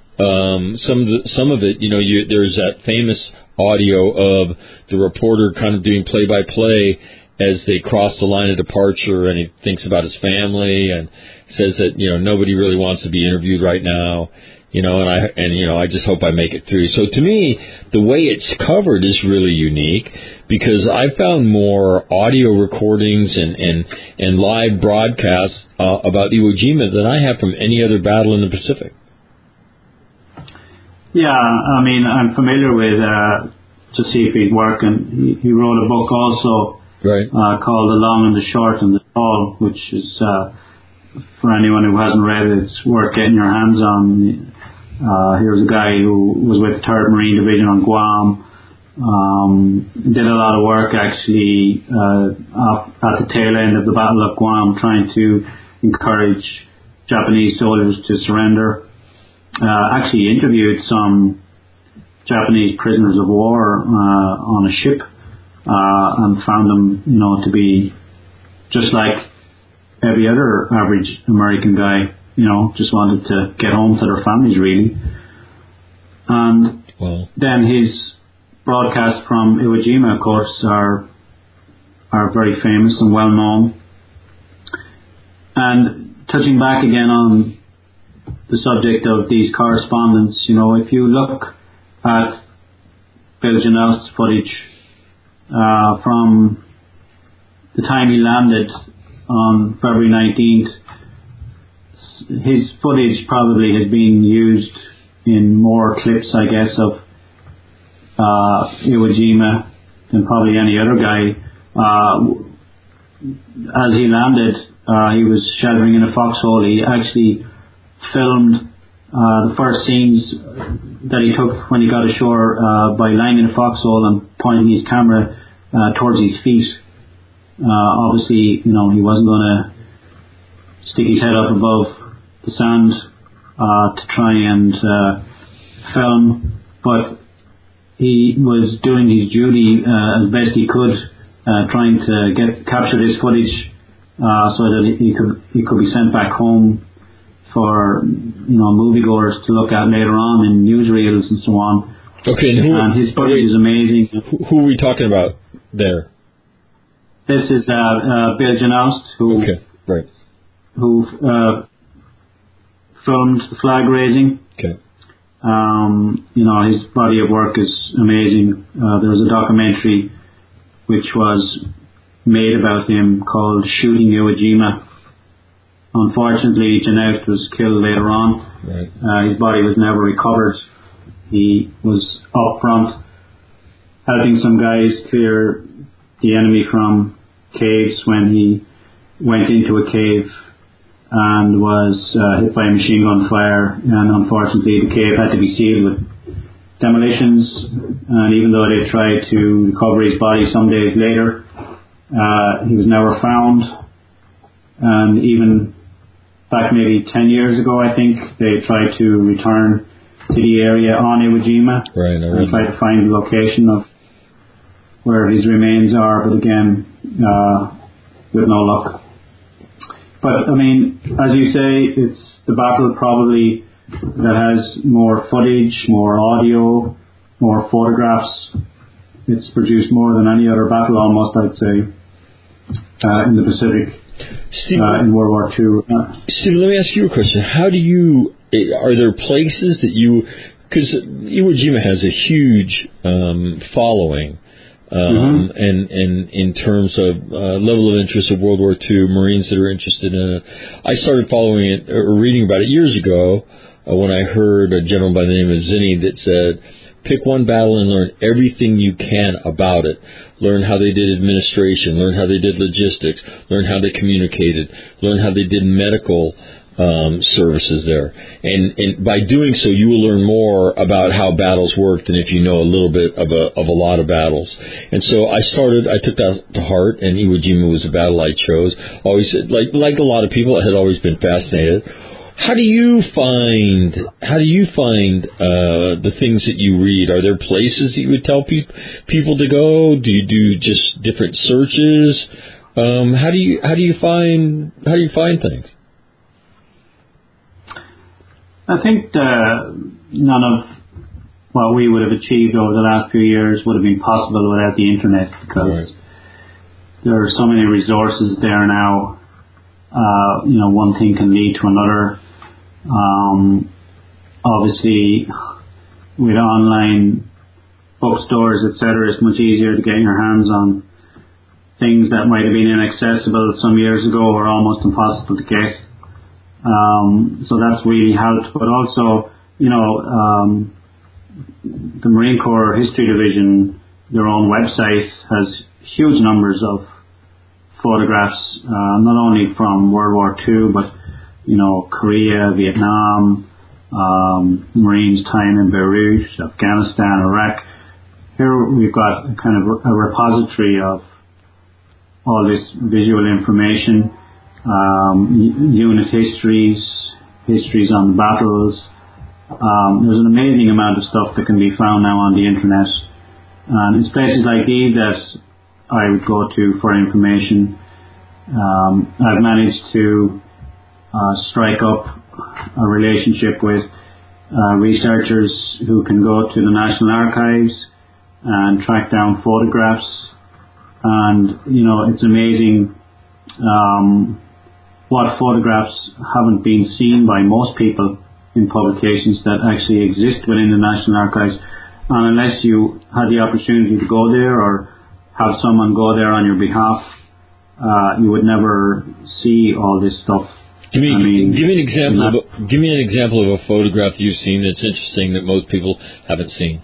um, some of the, some of it, you know, you, there's that famous audio of the reporter kind of doing play-by-play as they cross the line of departure, and he thinks about his family and says that, you know, nobody really wants to be interviewed right now. You know, and I and you know, I just hope I make it through. So to me, the way it's covered is really unique because I found more audio recordings and and, and live broadcasts uh, about Iwo Jima than I have from any other battle in the Pacific. Yeah, I mean, I'm familiar with uh, Giuseppe's work, and he, he wrote a book also right. uh, called The Long and the Short and the Tall, which is uh, for anyone who hasn't read it, it's worth getting your hands on. Uh, here's a guy who was with the third Marine Division on Guam, um, did a lot of work actually uh, at the tail end of the Battle of Guam, trying to encourage Japanese soldiers to surrender. Uh, actually interviewed some Japanese prisoners of war uh, on a ship uh, and found them, you know, to be just like every other average American guy. You know, just wanted to get home to their families, really. And wow. Then his broadcasts from Iwo Jima, of course, are are very famous and well known. And touching back again on the subject of these correspondents, you know, if you look at Bill Janelt's footage uh, from the time he landed on February nineteenth, his footage probably has been used in more clips, I guess, of uh, Iwo Jima than probably any other guy. Uh, as he landed, uh, he was sheltering in a foxhole. He actually filmed uh, the first scenes that he took when he got ashore uh, by lying in a foxhole and pointing his camera uh, towards his feet. Uh, obviously, you know, he wasn't going to stick his head up above the sand uh, to try and uh, film, but he was doing his duty uh, as best he could, uh, trying to get capture this footage uh, so that he could he could be sent back home for, you know, moviegoers to look at later on in newsreels and so on. Okay, and, who, and his buddy wait, is amazing. Who, who are we talking about there? This is uh, uh, Bill Janoust, who okay, right. who uh, filmed the flag raising. Okay. Um, you know, his body of work is amazing. Uh, there was a documentary which was made about him called Shooting Iwo Jima. Unfortunately, Janoust was killed later on. Right. Uh, his body was never recovered. He was up front helping some guys clear the enemy from caves when he went into a cave and was uh, hit by machine gun fire, and unfortunately the cave had to be sealed with demolitions, and even though they tried to recover his body some days later, uh, he was never found. And even back maybe ten years ago, I think, they tried to return to the area on Iwo Jima right, and tried to find the location of where his remains are, but again, uh, with no luck. But I mean, as you say, it's the battle probably that has more footage, more audio, more photographs. It's produced more than any other battle, almost, I'd say, uh, in the Pacific, Steve, uh, in World War Two. Uh, Steve, let me ask you a question. How do you, are there places that you, because Iwo Jima has a huge um, following, Um, mm-hmm. and, and in terms of uh, level of interest of World War Two, Marines that are interested in it. I started following it or reading about it years ago uh, when I heard a gentleman by the name of Zinni that said, pick one battle and learn everything you can about it. Learn how they did administration, learn how they did logistics, learn how they communicated, learn how they did medical Um, services there, and, and by doing so, you will learn more about how battles work than if you know a little bit of a of a lot of battles. And so I started, I took that to heart, and Iwo Jima was a battle I chose. Always, like like a lot of people, I had always been fascinated. How do you find how do you find uh, the things that you read? Are there places that you would tell pe- people to go? Do you do just different searches? Um, how do you how do you find how do you find things? I think uh, none of what we would have achieved over the last few years would have been possible without the internet, because right. there are so many resources there now. Uh, you know, one thing can lead to another. Um, obviously, with online bookstores, et cetera, it's much easier to get your hands on things that might have been inaccessible some years ago or almost impossible to get. Um, so that's really helped, but also, you know, um, the Marine Corps History Division, their own website has huge numbers of photographs, uh, not only from World War Two, but, you know, Korea, Vietnam, um, Marines' time in Beirut, Afghanistan, Iraq. Here we've got a kind of a repository of all this visual information. Um, unit histories, histories on battles. Um, there's an amazing amount of stuff that can be found now on the internet. And it's places like these that I would go to for information. Um, I've managed to uh, strike up a relationship with uh, researchers who can go to the National Archives and track down photographs. And, you know, it's amazing um, what photographs haven't been seen by most people in publications that actually exist within the National Archives. And unless you had the opportunity to go there or have someone go there on your behalf, uh, you would never see all this stuff. Give me, I mean, give me an example. Of a, give me an example of a photograph you've seen that's interesting that most people haven't seen.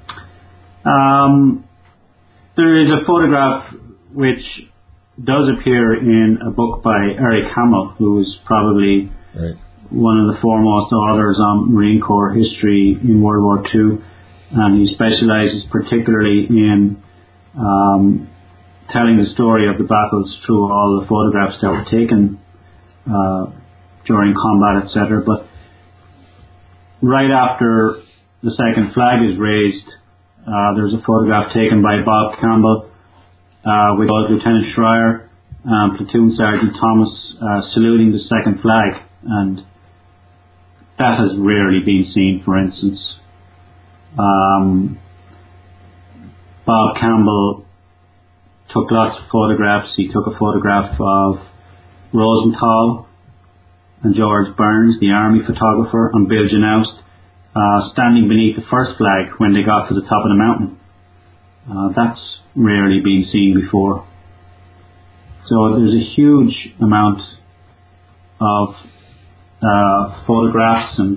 Um, there is a photograph which does appear in a book by Eric Hamill, who is probably right. one of the foremost authors on Marine Corps history in World War Two, and he specializes particularly in um, telling the story of the battles through all the photographs that were taken uh, during combat, et cetera. But right after the second flag is raised, uh, there's a photograph taken by Bob Campbell Uh, with Lieutenant Schreier and Platoon Sergeant Thomas uh, saluting the second flag, and that has rarely been seen, for instance. Um, Bob Campbell took lots of photographs. He took a photograph of Rosenthal and George Burns, the army photographer, and Bill Janoust, uh, standing beneath the first flag when they got to the top of the mountain. Uh, that's rarely been seen before. So there's a huge amount of uh, photographs and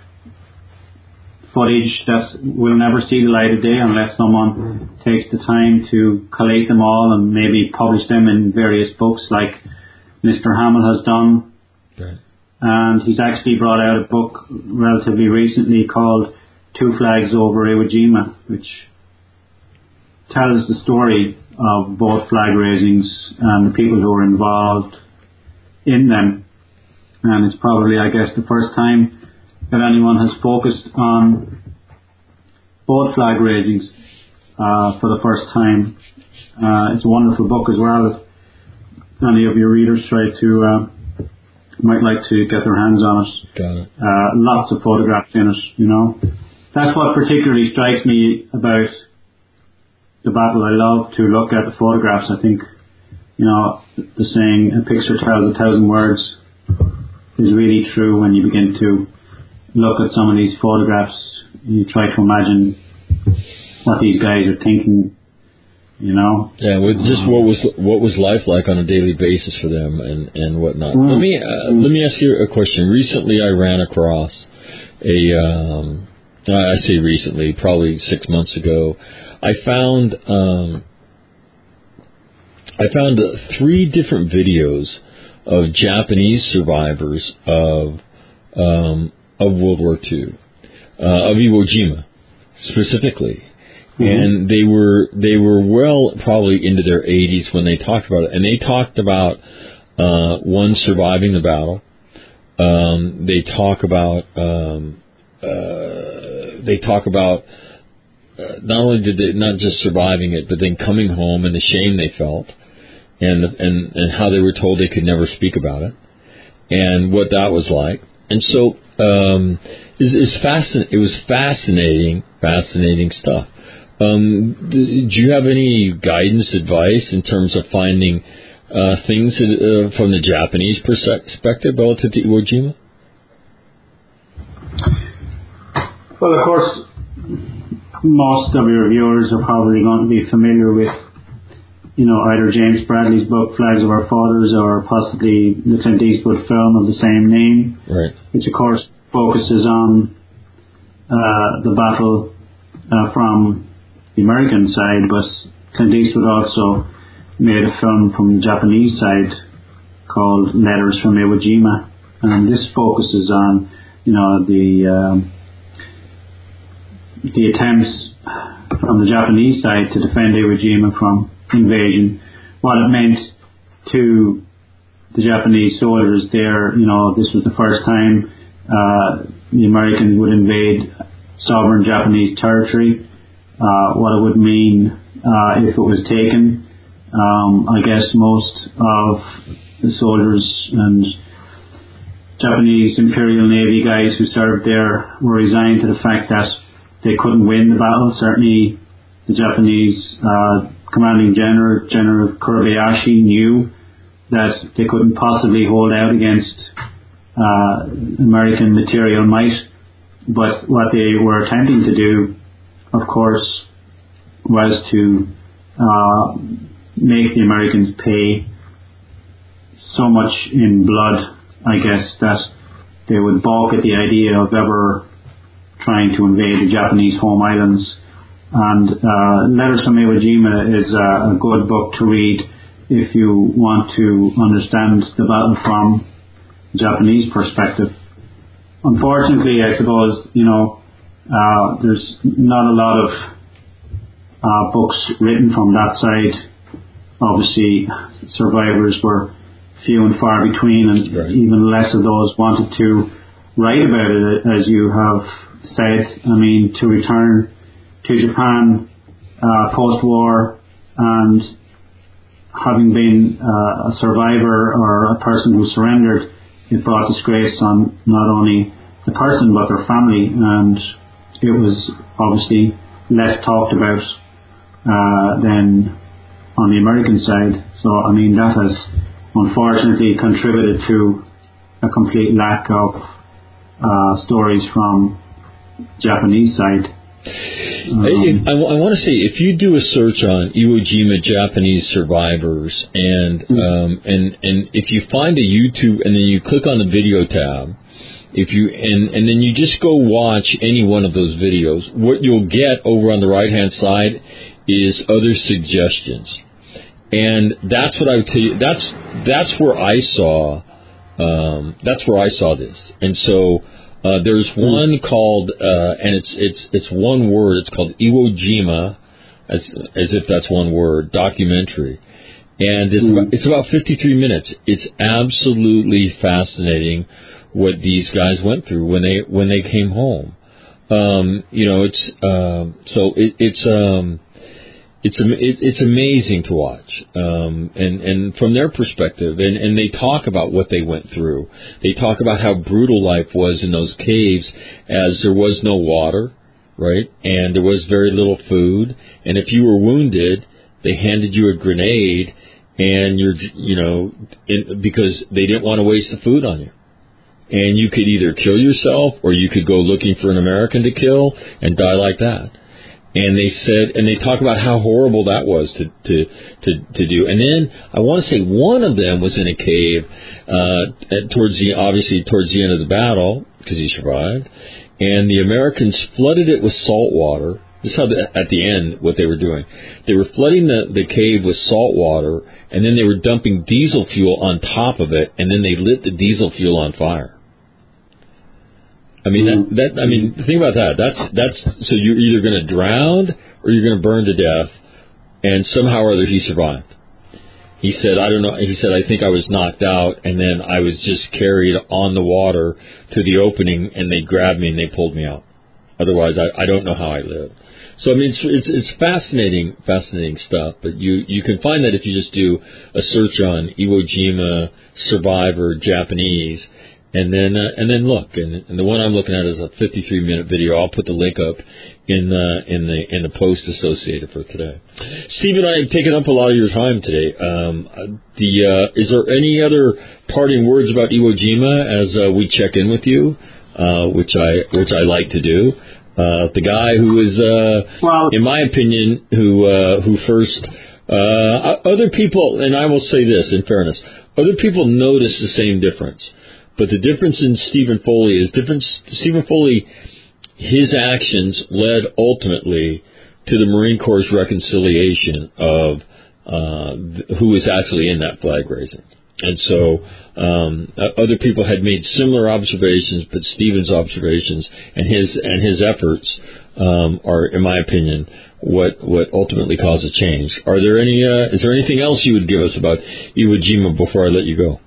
footage that will never see the light of day unless someone takes the time to collate them all and maybe publish them in various books like Mister Hamill has done. Right. And he's actually brought out a book relatively recently called Two Flags Over Iwo Jima, which tells the story of both flag raisings and the people who were involved in them. And it's probably, I guess, the first time that anyone has focused on both flag raisings uh, for the first time. Uh, it's a wonderful book as well. If any of your readers try to uh, might like to get their hands on it. Got it. Uh, lots of photographs in it, you know. That's what particularly strikes me about the battle. I love to look at the photographs. I think, you know, the saying, a picture tells a thousand words is really true when you begin to look at some of these photographs. You try to imagine what these guys are thinking, you know. Yeah, with just what was what was life like on a daily basis for them and and whatnot. Mm. Let me uh, let me ask you a question. Recently, I ran across a. Um, I say recently, probably six months ago. I found um, I found uh, three different videos of Japanese survivors of um, of World War Two, uh, of Iwo Jima specifically. Mm-hmm. And they were they were well probably into their eighties when they talked about it, and they talked about uh, one surviving the battle. Um, they talk about um, uh, they talk about uh, not only did they not just surviving it, but then coming home and the shame they felt, and and and how they were told they could never speak about it, and what that was like. And so um, is is fascin- It was fascinating, fascinating stuff. Um, do you have any guidance, advice in terms of finding uh, things that, uh, from the Japanese perspective relative to Iwo Jima? Well, of course, most of your viewers are probably going to be familiar with, you know, either James Bradley's book Flags of Our Fathers or possibly the Clint Eastwood film of the same name, right, which of course focuses on uh, the battle uh, from the American side, but Clint Eastwood also made a film from the Japanese side called Letters from Iwo Jima, and this focuses on, you know, the um, the attempts from the Japanese side to defend Iwo Jima from invasion, what it meant to the Japanese soldiers there. You know, this was the first time uh, the Americans would invade sovereign Japanese territory. Uh, what it would mean uh, if it was taken. Um, I guess most of the soldiers and Japanese Imperial Navy guys who served there were resigned to the fact that they couldn't win the battle. Certainly the Japanese uh, commanding general, General Kobayashi, knew that they couldn't possibly hold out against uh, American material might. But what they were attempting to do, of course, was to uh, make the Americans pay so much in blood, I guess, that they would balk at the idea of ever trying to invade the Japanese home islands. And uh, Letters from Iwo Jima is a, a good book to read if you want to understand the battle from a Japanese perspective. Unfortunately, I suppose, you know, uh, there's not a lot of uh, books written from that side. Obviously, survivors were few and far between, and right. even less of those wanted to write about it, as you have said. I mean, to return to Japan uh, post-war and having been uh, a survivor or a person who surrendered, it brought disgrace on not only the person but their family, and it was obviously less talked about uh, than on the American side. So, I mean, that has unfortunately contributed to a complete lack of uh, stories from Japanese side. Um, if, I, I want to say, if you do a search on Iwo Jima Japanese survivors, and um, and and if you find a YouTube, and then you click on the video tab, if you and and then you just go watch any one of those videos, what you'll get over on the right hand side is other suggestions, and that's what I would tell you. That's that's where I saw. Um, that's where I saw this, and so. Uh, there's one called, uh, and it's it's it's one word. It's called Iwo Jima, as as if that's one word, documentary, and it's about, it's about fifty-three minutes. It's absolutely fascinating what these guys went through when they when they came home. Um, you know, it's um, so it, it's um, it's it, it's amazing to watch, um, and and from their perspective, and, and they talk about what they went through. They talk about how brutal life was in those caves, as there was no water, right, and there was very little food, and if you were wounded, they handed you a grenade, and you're you know in, because they didn't want to waste the food on you. And you could either kill yourself, or you could go looking for an American to kill and die like that. And they said, and they talk about how horrible that was to to to, to do. And then I want to say one of them was in a cave uh, towards the obviously towards the end of the battle, because he survived. And the Americans flooded it with salt water. This is how the, at the end what they were doing. They were flooding the the cave with salt water, and then they were dumping diesel fuel on top of it, and then they lit the diesel fuel on fire. I mean, that, that, I mean, think about that. That's, that's, so you're either going to drown or you're going to burn to death, and somehow or other he survived. He said, I don't know, he said, I think I was knocked out, and then I was just carried on the water to the opening, and they grabbed me and they pulled me out. Otherwise, I, I don't know how I lived. So, I mean, it's, it's, it's fascinating, fascinating stuff, but you, you can find that if you just do a search on Iwo Jima Survivor Japanese. And then, uh, and then look, and, and the one I'm looking at is a fifty-three minute video. I'll put the link up in the in the in the post associated for today. Stephen, I have taken up a lot of your time today. Um, the uh, is there any other parting words about Iwo Jima as uh, we check in with you, uh, which I which I like to do. Uh, the guy who is, uh, well, in my opinion, who uh, who first uh, other people, and I will say this in fairness, other people notice the same difference. But the difference in Stephen Foley is different. Stephen Foley, his actions led ultimately to the Marine Corps' reconciliation of uh, who was actually in that flag raising. And so um, other people had made similar observations, but Stephen's observations and his and his efforts um, are, in my opinion, what what ultimately caused a change. Are there any? Uh, is there anything else you would give us about Iwo Jima before I let you go?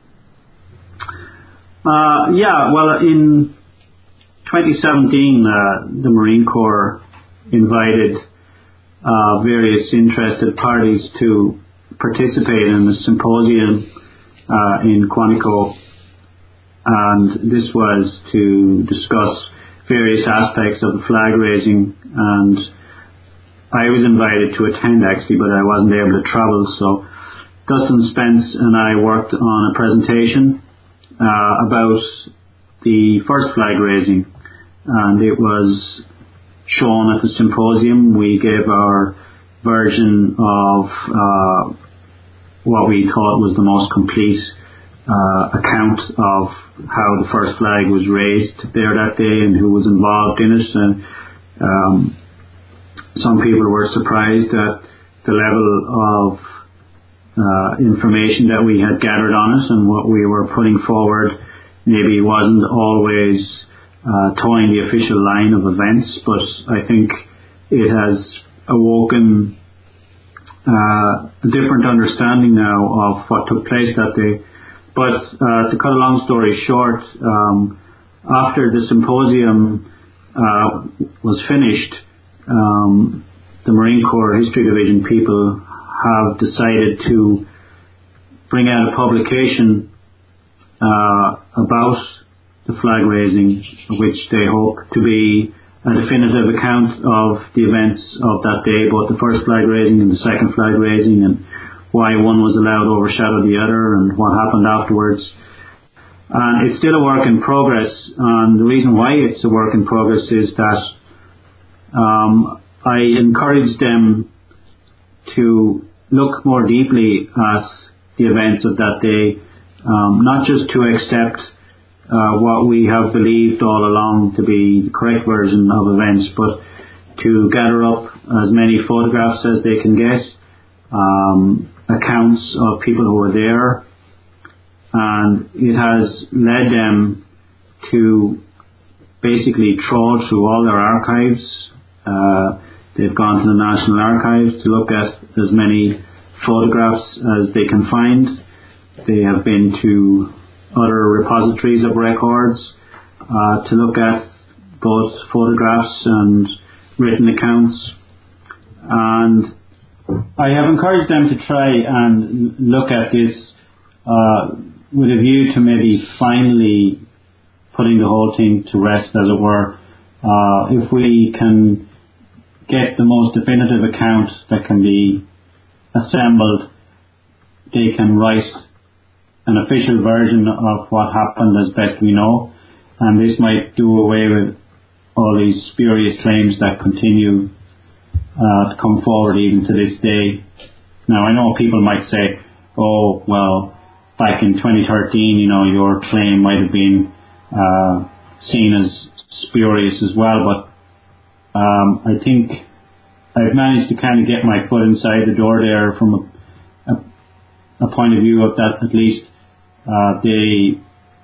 Uh, yeah, well, in twenty seventeen, uh, the Marine Corps invited uh, various interested parties to participate in a symposium uh, in Quantico, and this was to discuss various aspects of the flag raising, and I was invited to attend actually, but I wasn't able to travel, so Dustin Spence and I worked on a presentation Uh, about the first flag raising, and it was shown at the symposium. We gave our version of uh, what we thought was the most complete uh, account of how the first flag was raised there that day and who was involved in it. And um, some people were surprised at the level of Uh, information that we had gathered on it, and what we were putting forward maybe wasn't always uh, towing the official line of events, but I think it has awoken uh, a different understanding now of what took place that day. But uh, to cut a long story short, um, after the symposium uh, was finished, um, the Marine Corps History Division people have decided to bring out a publication uh, about the flag raising, which they hope to be a definitive account of the events of that day, both the first flag raising and the second flag raising, and why one was allowed to overshadow the other and what happened afterwards. And it's still a work in progress, and the reason why it's a work in progress is that um, I encourage them to look more deeply at the events of that day, um, not just to accept uh, what we have believed all along to be the correct version of events, but to gather up as many photographs as they can get, um, accounts of people who were there, and it has led them to basically trawl through all their archives. Uh, they've gone to the National Archives to look at as many photographs as they can find. They have been to other repositories of records uh, to look at both photographs and written accounts. And I have encouraged them to try and look at this uh, with a view to maybe finally putting the whole thing to rest, as it were. Uh, if we can get the most definitive account that can be assembled, they can write an official version of what happened as best we know, and this might do away with all these spurious claims that continue uh, to come forward even to this day. Now, I know people might say, oh, well, back in twenty thirteen, you know, your claim might have been uh, seen as spurious as well, but um, I think I've managed to kind of get my foot inside the door there from a, a, a point of view of that at least uh, they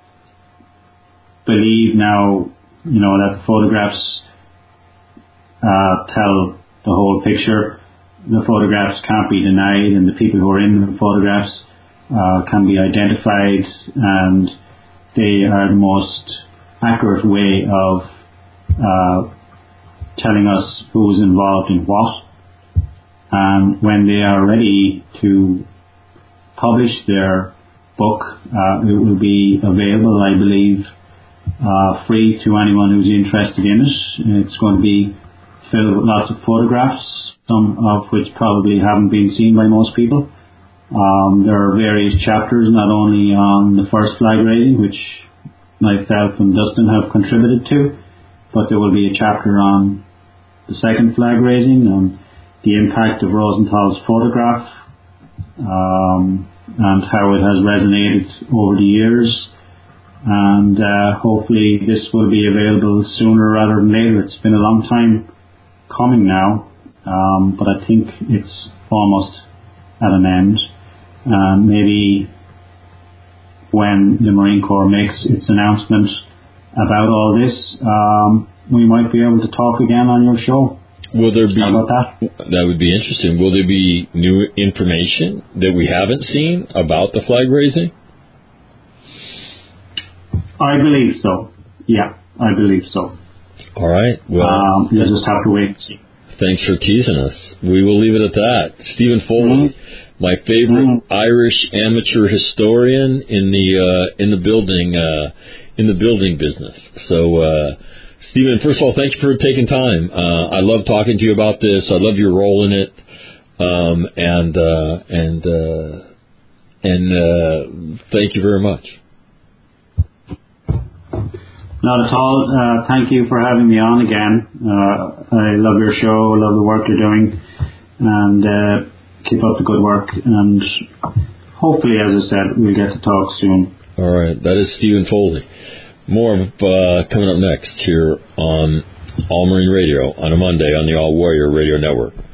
believe now, you know, that the photographs uh, tell the whole picture. The photographs can't be denied, and the people who are in the photographs uh, can be identified, and they are the most accurate way of uh, telling us who's involved in what. And when they are ready to publish their book, uh, it will be available, I believe, uh, free to anyone who's interested in it. It's going to be filled with lots of photographs, some of which probably haven't been seen by most people. Um, there are various chapters, not only on the first flag raising, which myself and Dustin have contributed to, but there will be a chapter on the second flag raising, on the impact of Rosenthal's photograph, um, and how it has resonated over the years. And uh, hopefully this will be available sooner rather than later. It's been a long time coming now, um, but I think it's almost at an end. And maybe when the Marine Corps makes its announcement about all this, um, we might be able to talk again on your show. Will there be, How about that? That would be interesting. Will there be new information that we haven't seen about the flag raising? I believe so. Yeah, I believe so. All right. Well, um, you'll just have to wait and see. Thanks for teasing us. We will leave it at that. Stephen Foley, mm-hmm. my favorite mm-hmm. Irish amateur historian in the uh, in the building uh, in the building business. So, uh, Stephen, first of all, thank you for taking time. Uh, I love talking to you about this. I love your role in it, um, and uh, and uh, and uh, thank you very much. Not at all. Uh, thank you for having me on again. Uh, I love your show. I love the work you're doing, and uh, keep up the good work. And hopefully, as I said, we'll get to talk soon. All right. That is Stephen Foley. More uh, coming up next here on All Marine Radio on a Monday on the All Warrior Radio Network.